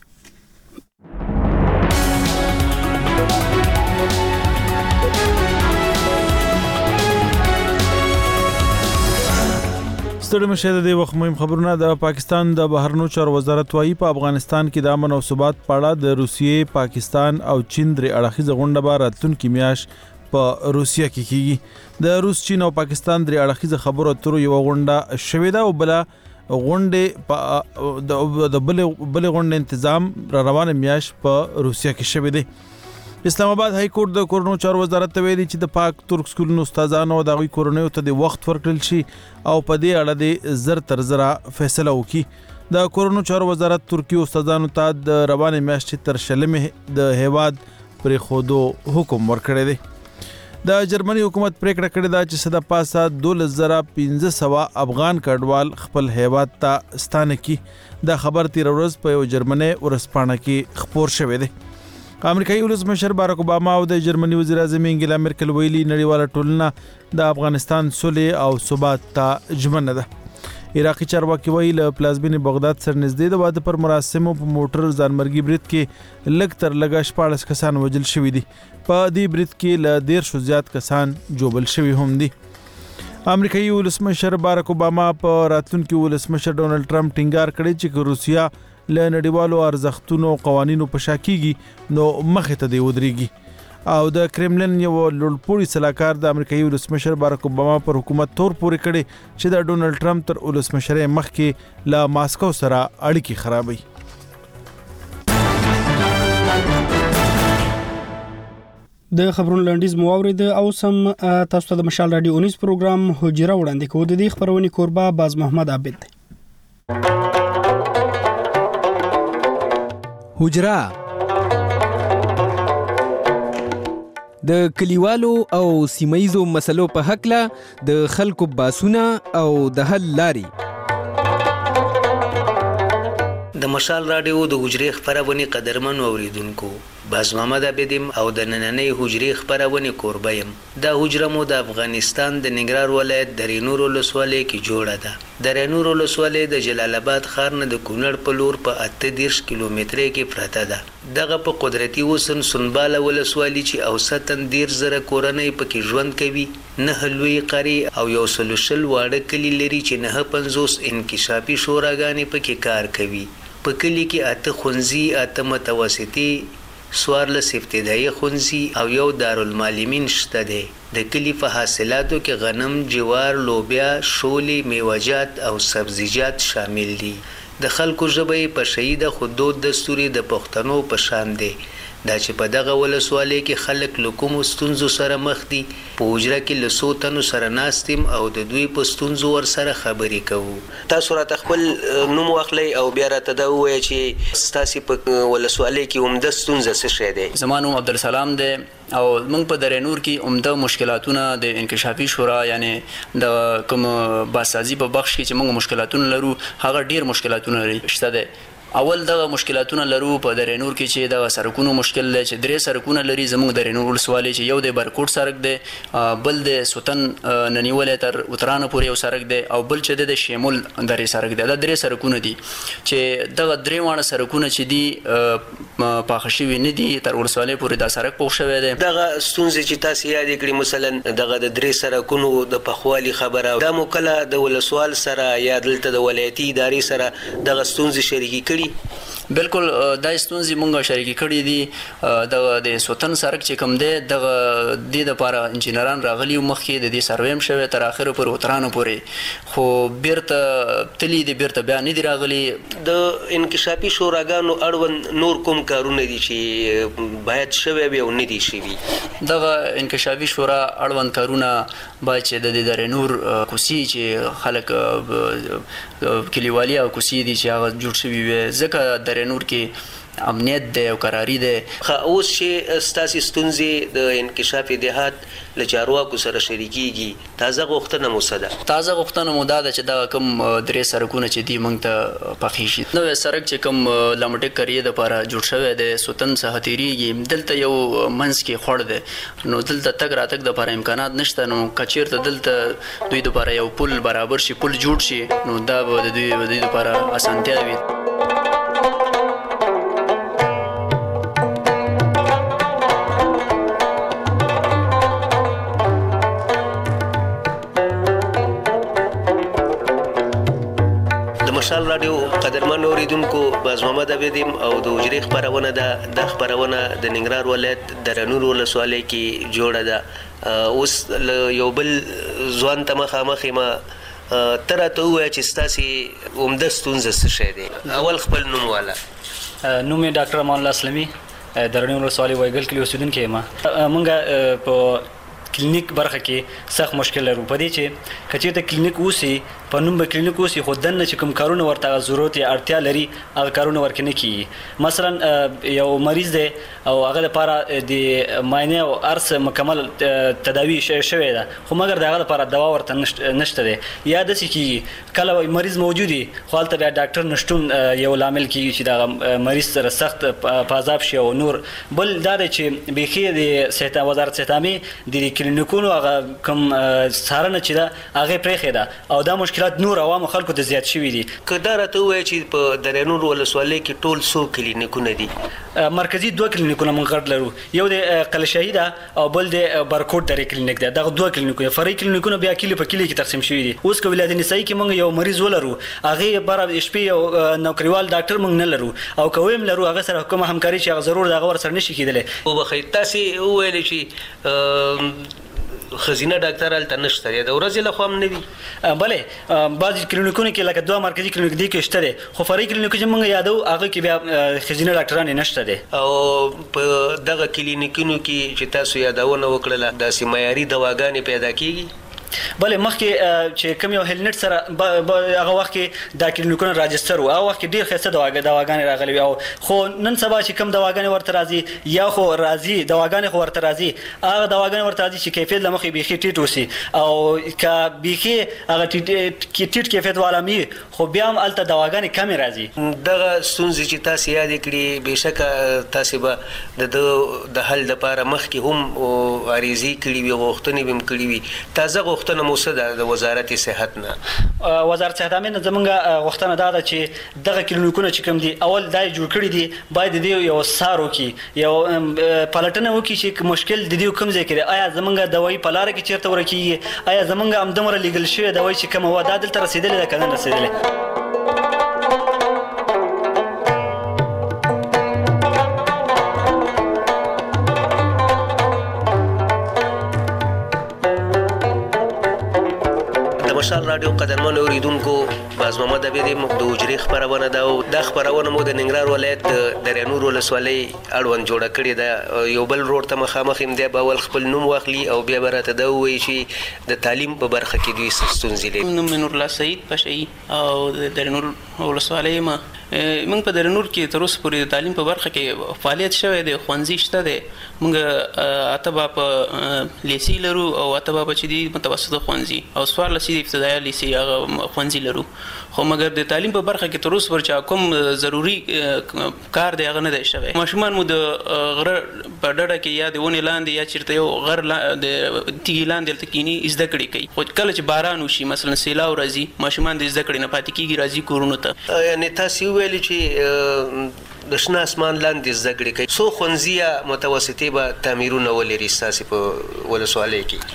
ستړي مشه د وخت مهم خبرونه. د پاکستان د بهرنیو چارو وزارت وايي په افغانستان کې د امن او ثبات په اړه د روسیې، پاکستان او چین درې اړخیزه غونډه به راتلونکي میاشت په روسیه کې کیږي. د روس، چین او پاکستان درې اړخیزه خبرو اترو یو غونډه شوې ده او بل غونډه په د بل غونډه تنظیم روانه میاشت په روسیه کې شوې ده. اسلام آباد های کورټ د کورونو چارو وزارت ته ویلي چې د پاک ترک سکولونو استادانو د غوي کورونو ته د وخت ورکړل شي او په دې اړه د زر تر زره فیصله وکړي. د کورونو چارو وزارت ترکی استادانو ته د روانه میاشتې تر شلمه د هیواد پر خودو حکم ورکړی دی. د جرمني حکومت پریکړه کړې ده چې صد پاسه 2500 افغان کډوال خپل هیواد ته ستانه کی. دا خبر تیر ورځ په یو جرمني ورسپانه کې خبر شوې ده. امریکایي ولسمشر باراک اوباما او د جرمني وزیر اعظم انګلا مرکل ویلي نړیواله ټولنه د افغانستان صلح او ثبات ته ژمنه ده. عراقي چارواکي ویل پلازمینې بغداد سره نږدې د واده پر مراسمو په موټر ځانمرګي برید کې لږ تر لږه 14 کسان وژل شوي دي. په دې برید کې له 150 زیات کسان جوبل شوي هم دي. امریکایي ولسمشر باراک اوباما په راتلونکي ولسمشر ډونالد ټرمپ ټینګار کړی چې روسیا له نړیوالو ارزښتونو او قوانینو په شا کېږي نو مخې ته دی ودرېږي. او د کرملن یو لوړپوړي سلاکار د امریکایي ولسمشر باراک اوباما پر حکومت تور پورې کړي چې د ډونالد ټرمپ تر ولسمشرۍ مخکې له ماسکو سره اړیکې خرابوي. د خبرونو لنډیز مو واورید او سم تاسو ته د مشال رادیو اونیز پروګرام حجره وړاندې کوو. د دې خبرونې کوربه باز محمد عابد دی. حجره د کلیوالو او سیمایزو مسلو په حق له د خلکو باسونه او د حل لاري. د مشال رادیو د حجرې خبرونه قدرمن اوریدونکو باز محمد عبدیم او د نننۍ حجرې خبرونه کوربه يم. دا حجره مو د افغانستان د ننګرهار ولایت د رینور ولسوالۍ کې جوړه ده. د رینور ولسوالۍ د جلال آباد ښار نه د کونړ په لور په 38 کیلومتره کې پرته ده. دغه په قدرتي وسن سنباله ولسوالۍ چې اوسطن 10000 کورنۍ پکې ژوند کوي، 9 لوی قريې او 100 واړه کلی لري چې 950 انکشافي شوراګانې پکې کار کوي. په کلی کې 8 ښوونځي، 8 متوسطي، 14 ابتدایي ښوونځي او یو دارالمعلمین شته دی. د کلی په حاصلاتو کې غنم، جوار، لوبیا، شولې، میوه‌جات او سبزیجات شامل دي. د خلکو ژبه په شهید خودود دستوري د پښتنو په شان دی. دا چې په دغه ولسوالۍ کې خلک له کومو ستونزو سره مخ دي، په حجره کې له څو تنو سره ناستیم او د دوی په ستونزو ورسره خبرې کوو. تاسو راته خپل نوم واخلئ او بیا راته دا ووایئ چې ستاسې په ولسوالۍ کې عمده ستونزه څه شی دی؟ زما نوم عبدالسلام دی او موږ په درینور کې عمده مشکلاتونه د انکشافي شورا یعنی د کوم باسازي په بخش کې چې موږ مشکلاتونه لرو هغه ډیر مشکلاتونه شته دی. اول دغه مشکلاتونه لرو په درینور کې چې د سرکونو مشکل دی چې 3 سرکونه لري زموږ درینور ولسوالۍ چې یو د برکوټ سرک دی، بل د سوتن ننیولې تر اترانه پورې یو سرک دی او بل چې د شیمول درې سرک دی. دا 3 سرکونه دي چې دغه 3 وانه سرکونه چې دي پاخه شوي نه دي تر ولسوالۍ پورې دا سرک پوښ شوی دی. دغه ستونزې چې تاسو یاد کړئ مثلا دغه د 3 سرکونو د پخوالي خبره دا مو کله د ولسوال سره یا دلته د ولایتي ادارې سره دغه ستونزې شریکې کړي؟ بالکل دا ستونزې مونږ شریکې کړې دي د سوتن سړک چې کوم دی دغه د لپاره انجینران راغلي مخکې د دې سروې هم شوی تر اخره پر وترانو پورې خو بیرته تلي دي بیرته بیا نه دي راغلي. د انکشافي شوراګانو اړوند نور کوم کارونه دي چې باید شوی وي او نه دي شوي؟ دغه انکشافي شورا اړوند کارونه باید چې د درې نور کوڅې چې خلک کلیوالي او کوڅې دي چې هغه جوړ شوي وي ځکه درې نور کې امنیت دی او قراري دی. اوس چې ستاسې ستونزې د انکشاف دهات له چارواکو سره شریکېږي تازه غوښتنه مو څه ده؟ تازه غوښتنه مو دا ده چې دغه کوم درې سړکونه چې دي موږ ته پخې شي. نوی سړک چې کوم لمټک کریې دپاره جوړ شوی دی سوتن څخه تېرېږي دلته یو منځ کې خوړ دی نو دلته تګ راتګ دپاره امکانات نشته نو که چېرته دلته دوی دپاره یو پل برابر شي پل جوړ شي نو دا به د دوی دپاره اسانتیا وي. مشال رادیو قدرمن اوریدونکو باز محمد عبید او د حجرې خپرونه ده. د خپرونه د ننګرهار ولایت د رنور ولسوالۍ کې جوړه ده. اوس یو بل ځوان ته مخامخ یم ته راته ووایه چې ستاسې عمده ستونزه څه شی دی؟ اول خپل نوم واله. نوم یې ډاکټر امان الله اسلمي د رنور ولسوالۍ وایګل کلي اوسېدونکی یم. موږ په کلینیک برخه کې سخت مشکل لرو په دې چې که چېرته کلینیک اوسي په نوم به کلینیک اوسي خو دننه چې کوم کارونه ورته ضرورت یا اړتیا لري هغه کارونه ورکې نه کېږي. مثلا یو مریض دی او هغه لپاره د معاینې او هر څه مکمل تداوي شوې ده خو مګر د هغه لپاره دوا ورته نشته دی یا داسې کېږي کله مریض موجود وي خو هلته بیا ډاکټر نشتون یو لامل کېږي چې دغه مریض سره سخت پازاب شي او نور. بل دا دی چې بیخي د وزارت صحت عامې د کلینیکونو هغه کوم څارنه چې ده هغې پرېښې ده او دا مشکلات نور عوامو خلکو ته زیات شوي دي. که دا راته ووایه چې په د رنور ولسوالۍ کې ټول څو کلینیکونه دي؟ مرکزي 2 کلینیکونه موږ غټ لرو یو د قلعه شاهي ده او بل د برکوټ درې کلینیک ده. دغه 2 کلینیکونه فرعي کلینیکونه بیا کلي په کلي کې تقسیم شوي دي. اوس که ولایت نسایي کې موږ یو مریض ولرو هغې بره شپې یو نوکریوال ډاکټر موږ نه لرو او که ویم لرو هغه سره کومه همکاري چې هغه ضرور د هغه ورسره نشي کېدلی. وبخئ تاسې وویلې چې خزینه ډاکټر هلته نشته دی د ورځې لخوا هم نه وي؟ بلې بعضې کلینیکونو کې لکه 2 مرکزي کلینیک دي کې شته دی خو فرعي کلینیکو چې موږ یادو هغه کې بیا خزینه ډاکټران یې نشته دی. او په دغه کلینیکونو کې چې تاسو یادونه وکړله داسې معیاري دواګانې پیدا کېږي؟ بلې مخکې چې کوم یو هیلنټ سره هغه وخت کې دا کلینیکونه راجستر وو هغه وخت کې ډېر ښایسته دواګانې راغلي وي او خو نن سبا چې کوم دواګانې ورته راځي یا خو راځي دواګانې خو ورته راځي هغه دواګانې ورته راځي چې کیفیت له مخې بیخي ټیټ اوسي او که بیخي هغه ټیټ کیفیت والا وي خو بیا هم هلته دواګانې کمې راځي. دغه ستونزې چې تاسې یادې کړي بېشکه تاسې به د د حل دپاره مخکې هم عریضې کړي وي غوښتنې به هم کړي وي. تازه غوښتنه مو څه ده د وزارت صحت نه؟ وزارت صحت عامې نه زموږ غوښتنه دا ده چې دغه کلینیکونه چې کوم دي اول دا یې جوړ کړي دي باید د دې یو څار وکړي یو پلټنه وکړي چې مشکل د دې کوم ځای کې دی. آیا زموږ دوایي په لاره کې چېرته ورکېږي؟ آیا زموږ همدومره لیږل شوې دوایي چې کومه وه دا دلته رسېدلې ده که نه رسېدلې؟ مشال رادیو قدرمن اوریدونکو باز محمد عبید د حجرې خپرونه ده او دا خپرونه مو د ننګرهار ولایت د رنور ولسوالۍ اړوند جوړه کړې ده. یو بل روډ ته مخامخ یم دی به اول خپل نوم واخلي او بیا به راته دا ووایي چې د تعلیم په برخه کې دوی څه ستونزې لري. نوم مې نورالله سعید پشهیي او د رنور ولسوالۍ یم. موږ په درنور کې تر اوسه پورې د تعلیم په برخه کې فعالیت شوی دی ښوونځي شته دی. موږ اته بابه لیسې لرو او اته بابه چې دي متوسطه ښوونځي او 14 ابتدایي لیسې هغه ښوونځي لرو خو مګر د تعلیم په برخه کې تر اوسه پورې چې کوم ضروري کار دی هغه نه دی شوی. ماشومان مو د غره په ډډه کې یا د ونې لاندې یا چېرته یو غر د تیږې لاندې هلته کښېني زده کړې کوي خو کله چې باران وشي مثلا سیلاو راځي ماشومان د زده کړې نه پاتې کېږي راځي کورونو ته. یعنې تاسې ویلي چې د شنه اسمان لاندې زده کړې کوي څو ښوونځي یا متوسطې به تعمیرونه ولري ستاسې په ولسوالۍ کې؟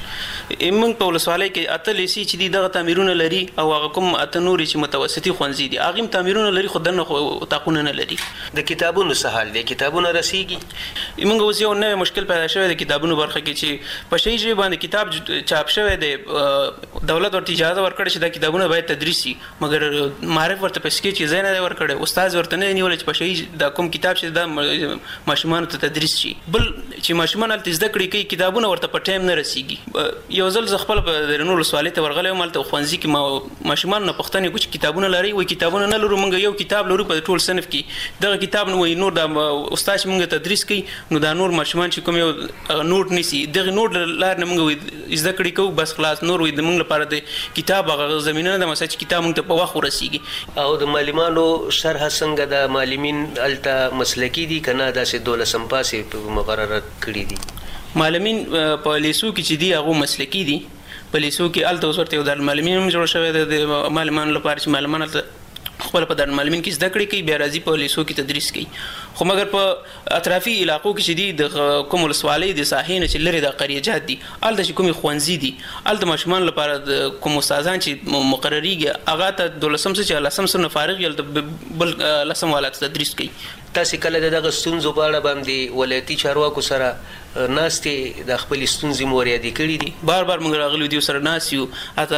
موږ په ولسوالۍ کې اته لیسي چې دغه تعمیرونه لري او هغه کوم اته نورې چې متوسطي ښوونځي دي هغه هم تعمیرونه لري خو دنه اتاقونه نه لري. د کتابونو څه حال دی؟ کتابونه رسیږي؟ موږ اوس یو نوی مشکل پیدا شوی د کتابونو برخه کې چې په شي ژبه باندې کتاب چاپ شوی دی، دولت ورته اجازه ورکړي چې دا کتابونه باید تدریس شي، مګر معرف ورته پس کې چې ځای نه ورکړي، استاد ورته نه نیول چې په شي دا کوم کتاب چې دا ماشومان ته تدریس شي. بل چې ماشومان هلته زده کړې کوي کتابونه ورته په ټایم نه رسیږي. یو ځل زه خپل په درنو ولسوالۍ ته ورغلی وم، هلته ښوونځي کې ماشومان نه پوښتنې وکړو چې کتابونه لرئ؟ وایي کتابونه نه لرو، موږ یو کتاب لرو په ټول صنف کې، دغه کتاب نه وایي نور دا استاد چې موږ تدریس کوي نو دا نور ماشومان چې کوم یو نوټ نیسي دغه نوټ لار نه موږ زده کړې کوو بس خلاص. نور وایي د موږ لپاره د کتاب هغه زمینه نه ده مثلا چې کتاب موږ ته په وخت ورسیږي. او د معلمانو شرح څنګه د معلمین هلته مسلکي دي که نه داسې 12 پاسې مقرره کړي دي؟ معلمین په لیسو کې چې دي هغه مسلکي دي. په لیسو کې هلته اوس ورته یو دارالمعلمین هم جوړ شوی دی د معلمانو لپاره چې معلمان هلته خپل په دارالمعلمین کې زده کړې کوي، بیا راځي په لیسو کې تدریس کوي. خو مګر په اطرافي علاقو کې چې دي د کوم ولسوالۍ د ساحې نه چې لرې د قریجات دي هلته چې کومې ښوونځي دي هلته ماشومان لپاره د کوم استادان چې مقرریږي هغه ته 12 چې 10 نه فارغ وي هلته بل 10 والا تدریس کوي. تاسې کله د دغه ستونزو په اړه باندې ولایتي چارواکو سره ناستې د خپلې ستونزې مو وريادې کړي دي؟ بار بار موږ راغلي دي سره ناست یو، حتی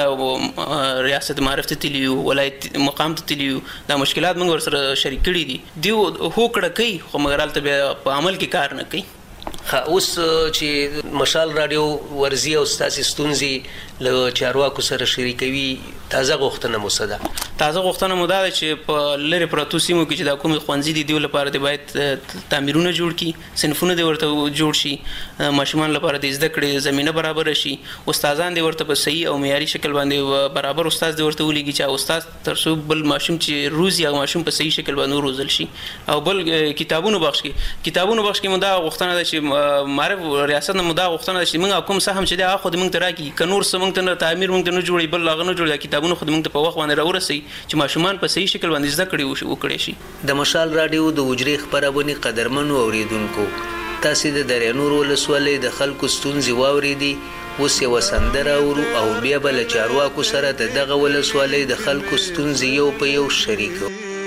ریاست معرف ته تللي یو، ولایت مقام ته تللي یو، دا مشکلات موږ ورسره شریک کړي دي. دوی هوکړه کوي خو مګر هلته بیا په عمل کې کار نه کوي. اوس چې مشال راډیو ورزي او ستاسې ستونزې له چارواکو سره شریکوي تازه غوښتنه مو څه ده؟ تازه غوښتنه مو دا ده چې په لرې پرتو سیمو کې چې دا کومې ښوونځي دي دیو لپاره د باید تعمیرونه جوړ کړي، صنفونه دې ورته جوړ شي، ماشومان لپاره د زده کړې زمینه برابره شي، استادان دې ورته په صحیح او معیاري شکل باندې برابر استاد دې ورته ولېږي چې استاد تر څو بل ماشوم چې روزي هغه ماشوم په صحیح شکل باندې وروزل شي. او بل کتابونو بخش کې مو دا غوښتنه ده چې معرف ریاست نه مو دا غوښتنه ده چې موږ کوم سهم چې دی هغه خو دې موږ ته راکړي، که نور څه موږ ته نه تعمیر موږ ته نه جوړوي بل هغه نه جوړوي، کتابونه خو دې موږ ته په وخت باندې راورسوي چې ماشومان په صحیح شکل باندې زده کړې وکړي شي. د مشال راډیو د حجرې خپرونې قدرمنو اوریدونکو، تاسې د دریانور ولسوالۍ د خلکو ستونزې واورېدې. اوس یوه سندره اورو او بیا به له چارواکو سره د دغه ولسوالۍ د خلکو ستونزې یو په یو شریکو.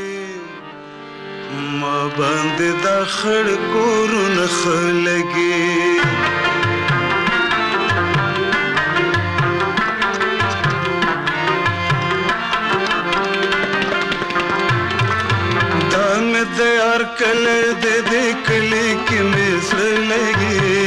ما باندې د خړ کورونه خلګي دا مې د یار کله د دې کلی کې مې سلګي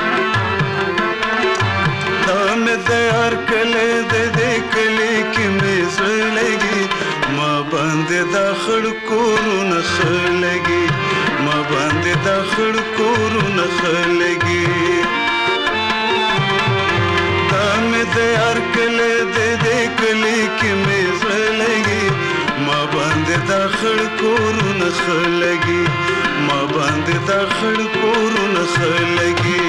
دا مې د یار کله د دې کلی کې مې سلګي ما باندې د خړ کورونه خلګي ما باندې د خړ کورونه خلګي دا مې د یار کله د دې کلی کې مې خلګي ما باندې د خړ کورونه خلګي ما باندې د خړ کورونه خلګي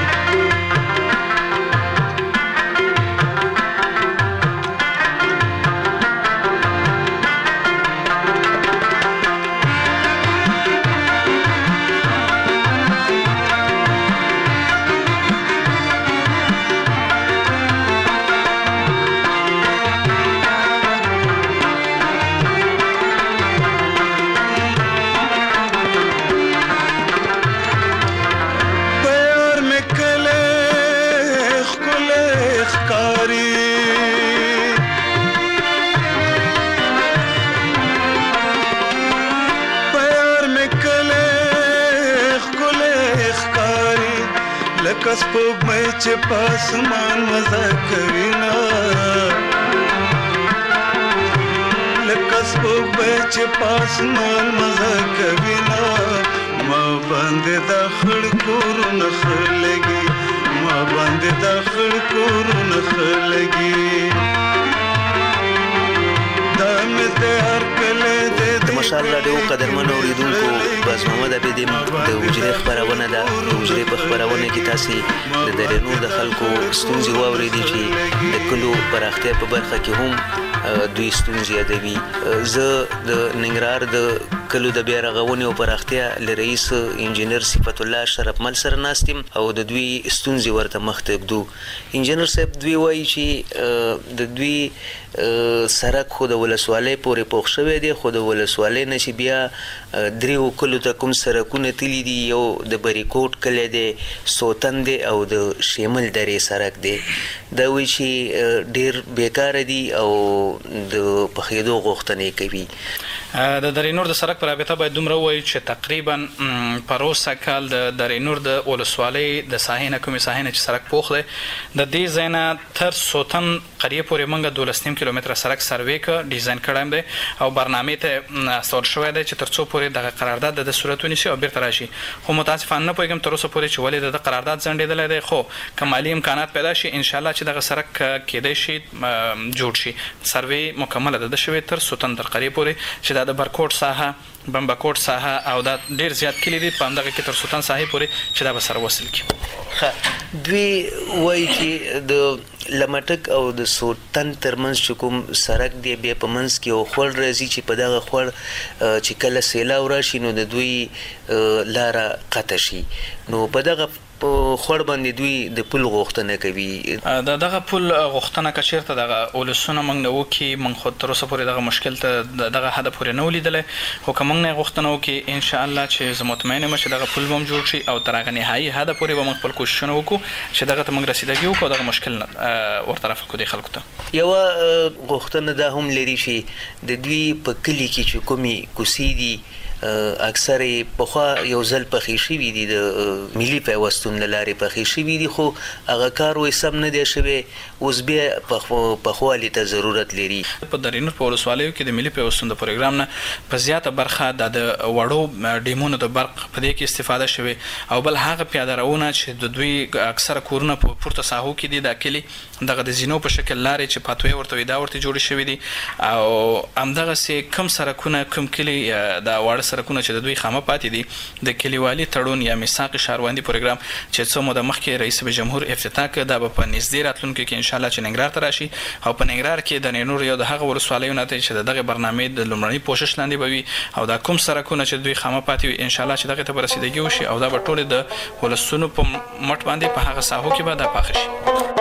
کس په مې چې پاسمان مزه کوي نا لکس په مې چې پاسمان مزه کوي نا ما باندې د خړ کورونه خلګي ما باندې د خړ کورونه خلګي دا مې د هر کله د مشال راډیو قدرمنو اوریدونکو، باز محمد عبیدیم د حجرې خپرونه ده. د حجرې په خپرونه کې تاسې د دریانور د خلکو ستونزې واورېدې چې د کلو پراختیا په برخه کې هم دوی ستونزې یادوي. زه د ننګرهار د کلو د بیا رغونې او پراختیا له رئیس انجینر صفت الله شرف مل سره ناست یم او د دوی ستونزې ورته مخ ته ږدو. انجینر صاحب دوی وایي چې د دوی سړک خو د ولسوالۍ پورې پوخ شوی دی، خو د ولسوالۍ نه چې بیا دریو کلو ته کوم سړکونه تللي دي، یو د بریکوټ کلی دی، سوتن دی او د شیمل درې سړک دی. دا وایي چې ډېر بیکاره دي او د پخېدو غوښتنې کوي. د درې نور د سړک په رابطه باید دومره ووایو چې تقریبا پروسه کال د درې نور د ولسوالۍ د ساحې نه کومې ساحې نه چې سړک پوخ دی، د دې ځای نه تر سوتن قریه پورې موږ 12.5 کیلومتره سړک سروې کړ، ډیزاین کړی دی او برنامې ته استول شوی دی چې تر څو پورې دغه قرارداد د صورت ونیسي او بیرته راشي. خو متاسفانه نه پوهېږم تر اوسه پورې چې ولې د قرارداد ځنډېدلی دی. خو که مالي امکانات پیدا شي انشاءالله چې دغه سړک کیدای شي جوړ شي. سروې مکمله ده شوې تر سوتن تر قریه پورې چې دا د برکوټ ساحه، بمبکوټ ساحه او دا ډېر زیات کلي دي په همدغه کې تر سوتن ساحې پورې چې دا به سره وصل کړي. دوی وایي چې د لمټک او د سوتن ترمنځ چې کوم سړک دی بیا په منځ کې یو خوړ راځي چې په دغه خوړ چې کله سیلاو راشي نو د دوی لاره قطع شي. نو په دغه خوړ باندې دوی د پل غوښتنه کوي. دغه پل غوښتنه که چېرته دغه ولسونه موږ نه وکړي، موږ خو تر اوسه پورې دغه مشکل ته دغه حده پورې نه ولیدلی. خو که موږ نه غوښتنه وکړي انشاءالله چې زه مطمئن یم چې دغه پل به هم جوړ شي او تر هغه نهایي حده پورې به موږ خپل کوششونه وکړو چې دغه ته موږ رسیدګي وکړو او دغه مشکل ورته رفع کړو دې خلکو ته. یوه غوښتنه دا هم لري چې د دوی په کلي کې چې کومې کوڅې دي اکثر پخوا یو ځل پخې شوي دي، د ملي پیوستون له لارې پخې شوي دي، خو هغه کار وایي سم نه دی شوی. اوس بیا پخوالي ته ضرورت لري. په درې نور په ولسوالیو کې د ملي پیوستون د پروګرام نه په زیاته برخه د وړو ډیمونو د برق په دې کې استفاده شوې او بل هغه پیاده روونه چې د دوی اکثره کورونه په پورته ساحو کې دي، دا کلي دغه د زینو په شکل لارې چې پاتوې ورته وي دا ورته جوړې شوي دي او همدغسې کم سړکونه کوم کلي د واړه سړکونه چې د دوی خامه پاتې دي د کلیوالي تړون یا میثاق شهروندي پروګرام چې څو موده مخکې رئیس جمهور افتتاح کړ، دا به په نږدې راتلونکي کې انشاءالله چې ننګرهار ته راشي او په ننګرهار کې د نور یو د هغه ولسوالیو نه دی چې د دغه برنامې د لومړني پوښښ لاندې به وي او دا کوم سړکونه چې دوی خامه پاتې وي انشاءالله چې دغه ته به رسیدګي وشي او دا به ټولې د ولسونو په مټ باندې په هغه ساحو کې به دا پاخه شي.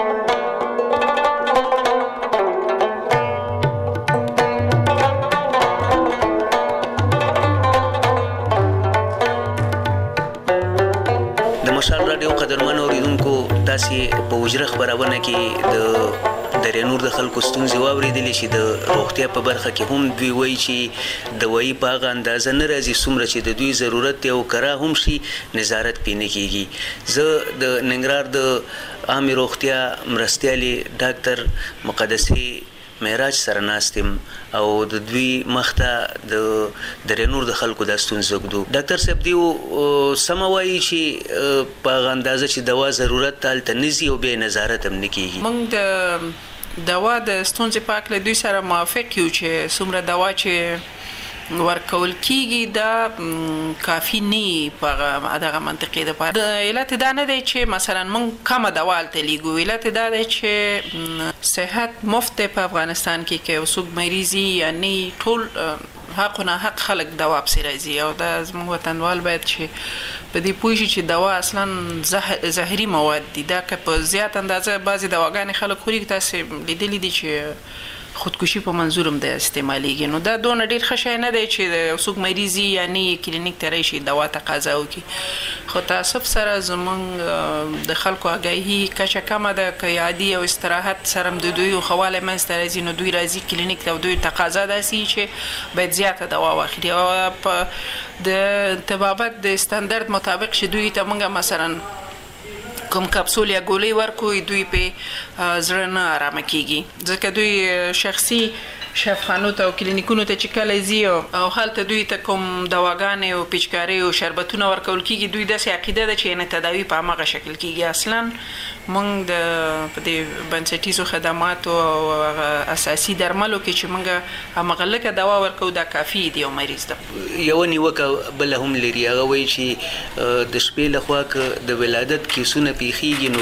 مشال رادیو قدرمن اوریدونکو، تاسې په وجره خبرونه کې د درې نور د خلکو ستونزې واورېدلې چې د روغتیا په برخه کې هم دوی وایي چې دوایي په هغه اندازه نه راځي څومره چې د دوی ضرورت دی او کره هم شي نظارت پې نه کېږي. زه د ننګرهار د عامې روغتیا مرستیالې ډاکټر مقدسې معراج سره ناست یم او د دوی مخته د درې نور د خلکو دا ستونزه ږدو. ډاکټر صاحب دوی سمه وایي چې په هغه اندازه چې دوا ضرورت ته هلته نه ځي او بیا نظارت هم نه کېږي. موږ د دوا د ستونزې په هکله دوی سره موافق یو چې څومره دوا چې ورکول کیږي دا کافي نه په دغه منطقې دپاره. د علت دا نه دی چې مثلا موږ کمه دوا هلته لیږو، علت دا دی چې صحت مفت دی په افغانستان کې که یو څوک مریض یعنی ټول حق نه حق خلک دوا پسې راځي او دا زموږ وطنوال باید چې په دې پوه شي چې دوا اصلا زهري مواد دي. دا که په زیات اندازه بعضې دواګانې خلک خوري، تاسې لیدلی دي چې خودکشي په منظور هم د استعمالیږي. نو دا دونه ډېر ښه شی نه دی چې څوک مریض یعنی کلینیک ته راشي دوا تقاضا وکړي. خو تاسف سره زموږ د خلکو آګاهي کچه کمه ده، که عادي او استراحت سره هم د دوی ښهوالی منځته راځي نو دوی راځي کلینیک ته او دوی تقاضا داسې چې باید زیاته دوا واخلي او د طبابت د استاندرد مطابق چې دوی ته موږ مثلا کوم کپسول یا ګولۍ ورکوي دوی په زړه نه ارامه کیږي، ځکه دوی شخصي شفاخانو ته او کلینیکونو ته چې کله ځي او هلته دوی ته کوم دواګانې او پیچکارۍ او شربتونه ورکول کیږي، دوی داسې عقیده ده چې یعنې تداوي په همغه شکل کیږي. اصلا موږ په دې بنسټیزو خدماتو او اساسي درملو کې چې موږ همغه لکه دوا ورکوو دا کافي دی او مریض ده. یوه نیوکه بله هم لري، هغه وایي چې د شپې لخوا که د ولادت کیسونه پیښیږي نو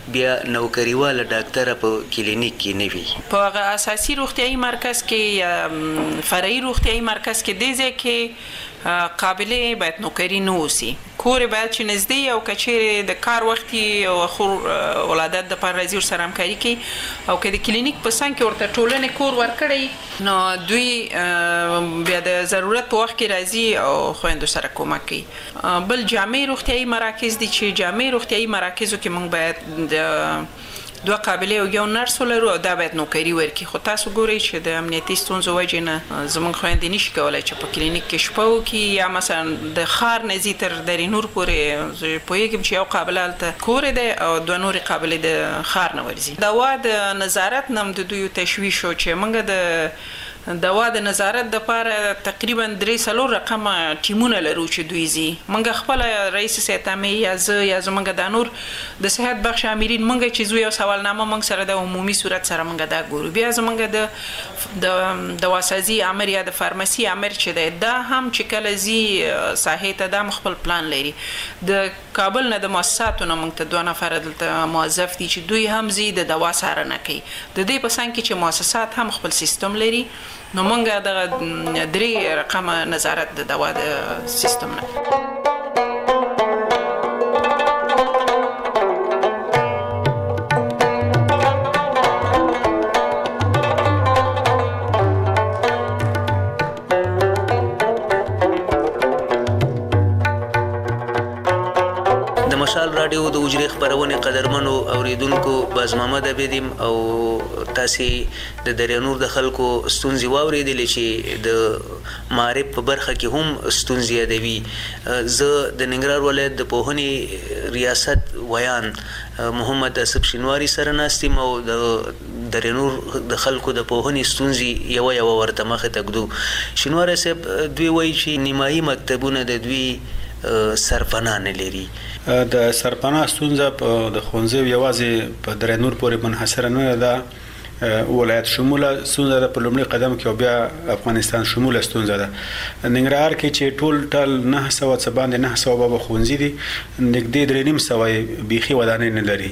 بیا نوکریواله ډاکټره په کلینیک کې نه وي. په اساسي روغتیايي مرکز کې یا فرعي روغتیايي مرکز کې دی ځای کې قابلې باید نوکري نه اوسي. کور باید چې نږدې او کچېرې د کار وخت او خور ولادت د پر راځي سره همکاري کوي او که د کلینیک په څنګ کې ورته ټولنې کور ورکړي نو دوی بیا د ضرورت په وخت کې راځي او خویندو سره کومک کوي. بل جامع روغتیايي مراکز دي چې جامع روغتیايي مراکزو کې موږ باید د 2 قابلې او یو نرس ولرو او دا باید نوکري ورکړي. خو تاسو ګورئ چې د امنیتي ستونزو وجې نه زموږ خویندې نشي کولی چې په کلینیک کې شپه وکړي یا مثلا د ښار نه ځي تر درینور پورې. زه پوهېږم چې یو قابله هلته کور دی او 2 نورې قابلې د ښار نه ورځي. دوا د نظارت نه هم د دوی تشویش و چې موږ د دوا د نظارت دپاره تقریبا 3-4 رقمه ټیمونه لرو چې دوی ځي. موږ خپله رئیس سیتامې یا زه یا زموږ دا نور د صحت بخش امرین موږ چې ځو یو سوالنامه موږ سره د عمومي صورت سره موږ دا ګورو. بیا زموږ د دواسازي امر یا د فارماسي امر چې دی دا هم چې کله ځي ساحې ته دا خپل پلان لري. د کابل نه د مؤسساتو نه موږ ته 2 نفره دلته موظف دي چې دوی هم ځي د دوا څارنه کوي. د دې په څنګ کې چې مؤسسات هم خپل سیستم لري نو موږ دغه 3 رقمه نظارت د دوا د سیستم نه. مشال رادیو د وجري خبرونه قدرمنو اوریدونکو باز محمد ابدیم او تاسو د دریانور د خلکو ستونزې واوریدلې چې د معرف په برخه کې هم ستونزې ادوي. زه د ننګرهار ولایت د پوهنې ریاست ویان محمد اسف شینواری سره ناستم او د دریانور د خلکو د پوهنې ستونزې یو ورته مخه تکدو. شینواری صاحب دوی وایي چې نیمایي مکتبونه د دوی سرپناه نه لري. د سرپناه ستونزه د ښوونځیو یوازې په دریانور پورې منحصره نه ده، ولایت شموله ستونزه ده په لومړي قدم کې او بیا افغانستان شموله ستونزه ده. ننګرهار کې چې ټول 900 څه باندې 900 به ښوونځي دي، نږدې 350 بیخي ودانۍ نه لري.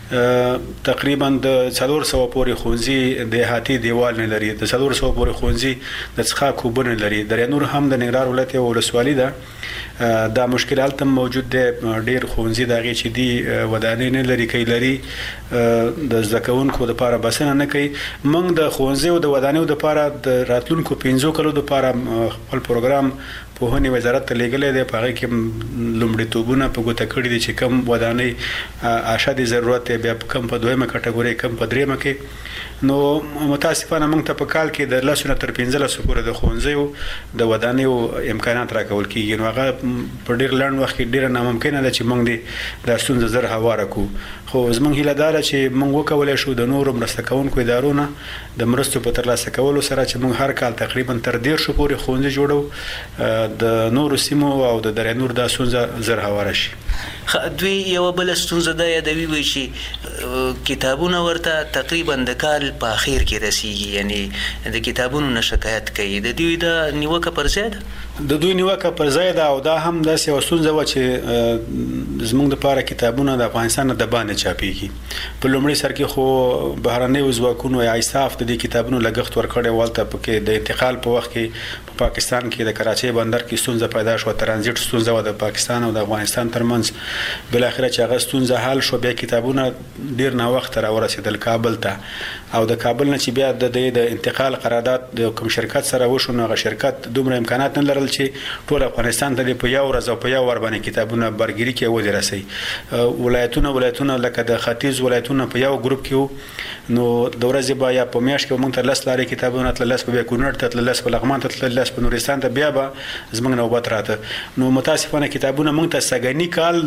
تقریبا د 400 پورې ښوونځي د احاطې دیوال نه لري، د 400 پورې ښوونځي د څښاک اوبه نه لري. دریانور هم د ننګرهار ولایت یوه ولسوالي ده، دا مشکلات هم موجود دی. ډیر ښوونځي د هغې چې دي ودانۍ نه لري، کوي لري د زده کوونکو دپاره بسنه نه کوي. موږ د ښوونځیو د ودانیو دپاره د راتلونکو 5 کلو دپاره خپل پروګرام پوهنې وزارت ته لیږلی دی. په هغې کې لومړیتوبونه په ګوته کړي دي چې کم ودانۍ اشد ضرورت دی، بیا کم په 2مه کټګورۍ، کم په 3مه کې. نو متاسفانه موږ ته په کال کې د 10 نه تر 15 پورې د ښوونځیو د ودانیو امکانات راکول کېږي. نو هغه په ډېر لنډ وخت کې ډېره ناممکنه ده چې موږ دا ستونزه زر هواره کړو. خو زموږ هیله دا ده چې موږ وکولی شو د نورو مرسته کوونکو ادارو نه د مرستو په ترلاسه کولو سره چې موږ هر کال تقریبا تر 10 پورې ښوونځي جوړو، د نورو سیمو او د دریانور دا ستونزه زر هواره شي. دوی یو بل ستونزه ده یادوي وي چې کتابونه ورته تقریبا د کال په اخر کې رسیږي، یعنی د کتابونو نه شکایت کوي. د دوی د نیوکه پر ځای ده، د دوی نیوکه پر ځای ده او دا هم داسې یوه ستونزه وه چې زموږ دپاره کتابونه د افغانستان نه د باندې چاپېږي. په لومړي سر کې خو بهرنیو ځواکونو یا ایساف د دې کتابونو لګښت ورکړی و. هلته پکې د انتقال په وخت کې په پاکستان کې د کراچۍ بندر کې ستونزه پیدا شوه، ترانزیټ ستونزه وه د پاکستان او د افغانستان ترمنځ. بالاخره چې هغه ستونزه حل شو، بیا کتابونه ډېر ناوخته راورسېدل کابل ته، او د کابل نه چې بیا د انتقال قرارداد د کوم شرکت سره وشو، نو هغه شرکت دومره امکانات نه لرل چې ټول افغانستان ته په یو ورځ او په یو ور باندې کتابونه برګري کې ودې رسوي. ولایتونه لکه د ختیځ ولایتونه په یو ګروپ کې وو، نو د ورځې به یا په میاشت کې موږ ته 10 لارې کتابونه تلل، 10 به کونړ ته تلل، 10 په لغمان ته تلل، 10 په نورستان ته، بیا به زموږ نوبت راته. نو متاسفانه کتابونه موږ ته سږني کال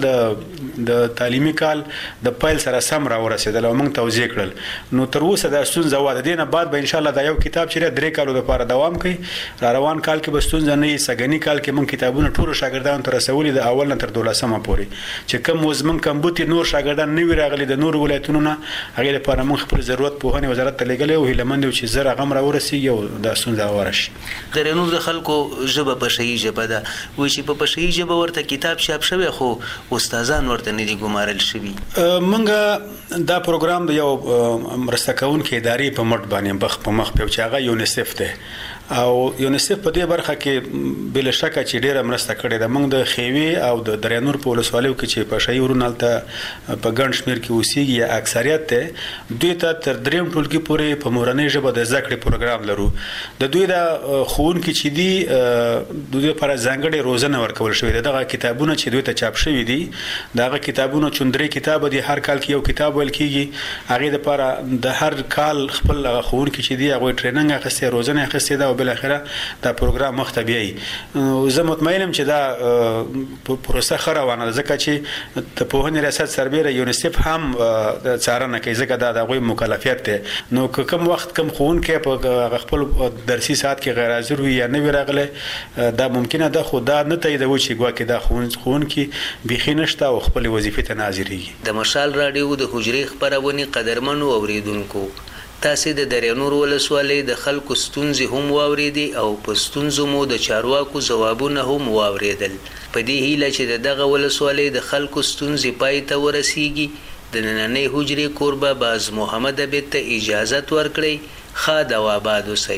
د تعلیمي کال د پیل سره سم راورسېدل او موږ توزیع کړل. نو تر اوسه دا ستونزه وه. د دې نه بعد به انشاءالله دا یو کتاب چې 3 کالو دپاره دوام کوي. را روان کال کې به ستونزه نه وي. سږني کال کې موږ کتابونه ټولو شاګردانو ته رسولي د اول نه تر 12مه پورې، چې کوم زموږ کمبودي نور شاګردان نه وي راغلي د نورو ولایتونو نه، هغې لپاره موږ خپل ضرورت پوهنې وزارت ته لیږلی او هیله مند یو چې زر هغه هم راورسېږي او دا ستونزه هواره شي. دریانور د خلکو ژبه پشهي ژبه ده، وایي چې په پشهي ژبه ورته کتاب چاپ شوی خو اوس استادان ورته نه دي ګمارل شوي؟ منګه دا پروګرام د یو مرسته کوونکې ادارې په مټ باندې په مخ په چې هغه یونیسف ده او یونیسف په دې برخه کې بل شک چې ډیره مرسته کړې ده. موږ د خیوي او د درینور په ولسوالیو کې چې په شایورونالته په ګڼ شمیر کې اوسېږي یا اکثریت ته دوی ته تر دریم ټولګي پورې په مورنۍ ژبه د زده کړې پروګرام لرو. د دوی د ښوونکي چې دي دوی لپاره ځانګړې روزنه ورکول شوې ده. دغه کتابونه چې دوی ته چاپ شوي دي دغه کتابونه چوندرې کتاب دي، هر کال کې یو کتاب ویل کېږي. هغې دپاره د هر کال خپل ښوونکي چې دي هغوی ټریننګ اخیستې، روزنه اخیستې ده او بل اخره دا پروګرام مخ ته بیایي. زه مطمئنم چې دا پروسه ښه روانه ده ځکه چې د پوهنې ریاست سربیره یونیسف هم څارنه کوي ځکه دا د هغوی مکلفیت دی. نو که کوم وخت کوم ښوونکی په خپل درسي ساعت کې غیر حاضر وي یا نه وي راغلی دا ممکنه ده، خو دا نه تاییدوي چې ګواکې دا ښوونکي بیخي نشته او خپلې وظیفې ته نه حاضرېږي. د مشال راډیو د حجرې خپرونې قدرمنو اوریدونکو، تاسې د درینور ولسوالۍ د خلکو ستونزې هم واورېدې او په ستونزو مو د چارواکو ځوابونه هم واورېدل. په دې هیله چې د دغه ولسوالۍ د خلکو ستونزې پای ته ورسیږي، د نننۍ حجرې کوربه باز محمد عبید ته اجازت ورکړئ. ښاد او آباد اوسئ.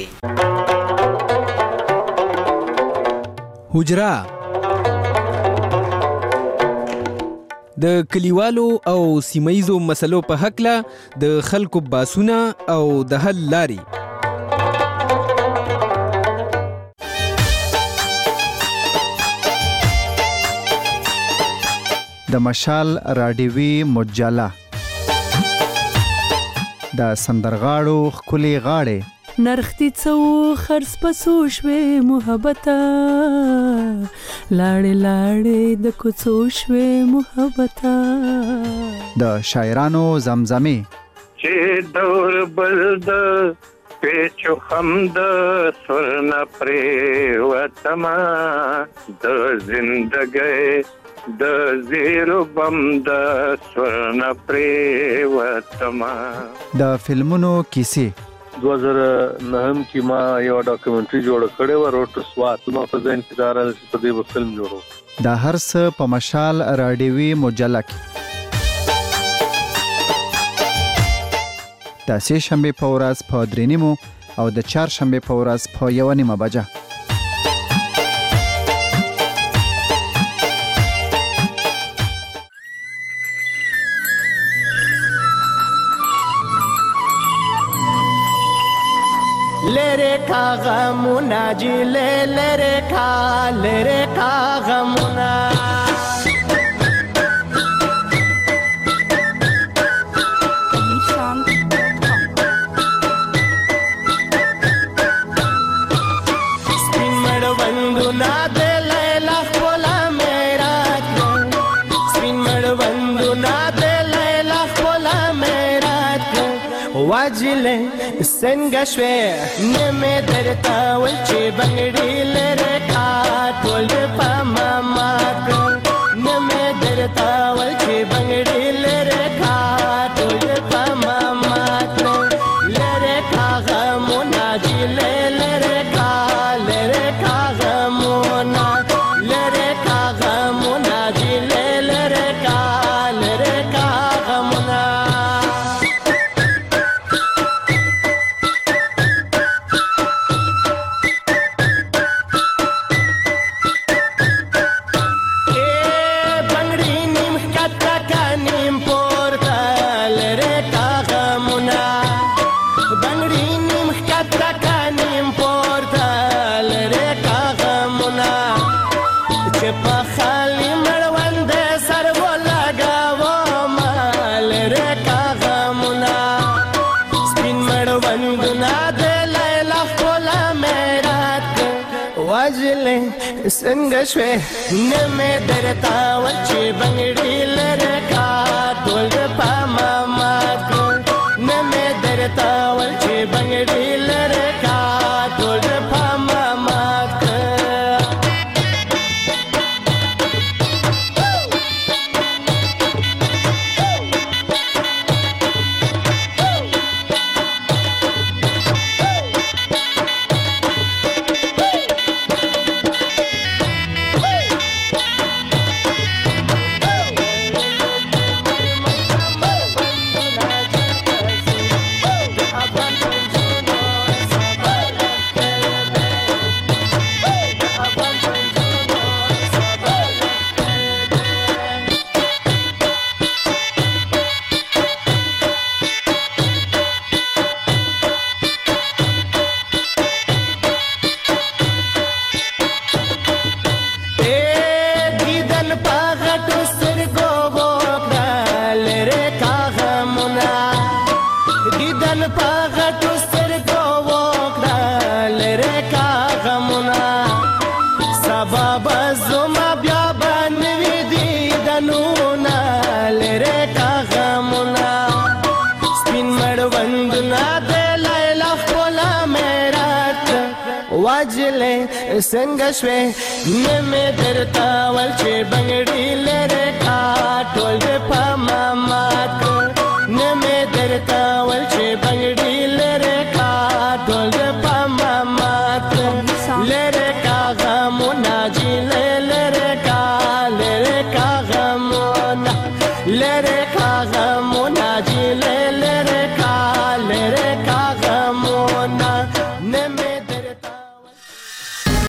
حجره د کلیوالو او سیمایزو مسلو په هکله د خلکو باسونه او د حل لاري. د مشال راډیوي مجله د سندرغاړو ښکلي غاړې نرختی څو خرڅ پسو شوې محبته لاړې لاړې د کوڅو شوې محبته د شاعرانو زمزمې چې دور بل د پیچو خم د سرنا پرې وتما د زندګۍ د زیرو بم د سرنا پرې وتما. د فلمونو کیسې 2009 کې ما یو ډاکومنټري جوړ کړې و روټ ټو سوات. ما په ځین کې دا راځي چې په دې فلم جوړو. دا هر څه په مشال راډیوي مجله کې د سه شنبه په ورځ په 3:30 او د چهار شنبه په ورځ په 1:30 بجه. لره غمونا جیله لره غمونا سپین مړوندو نا د لیلا خپل میرا سپین مړوندو نا د لیلا خپل میرا واجله څنګه شوې نیمه درته ول چې بنګړي لره کا ټول په ماما نیمه درته ول چې بنګړي لره کا ټول په ماما لره کا غمونا جی لره کا غمونا لره کا غمونا جی لره کا غمونا. څنګه شوې نیمه درته ول چې بنګړي لره کا ټول په ماما نیمه درته ول چې بنګړي لره کا ټول په ماما. ګلې څنګه شوې نه مې درته ول چې بنګړي لره کا ټول دې په مات کړ نه مې درته ول چې بنګړي لره کا ټول دې په مات کړ لره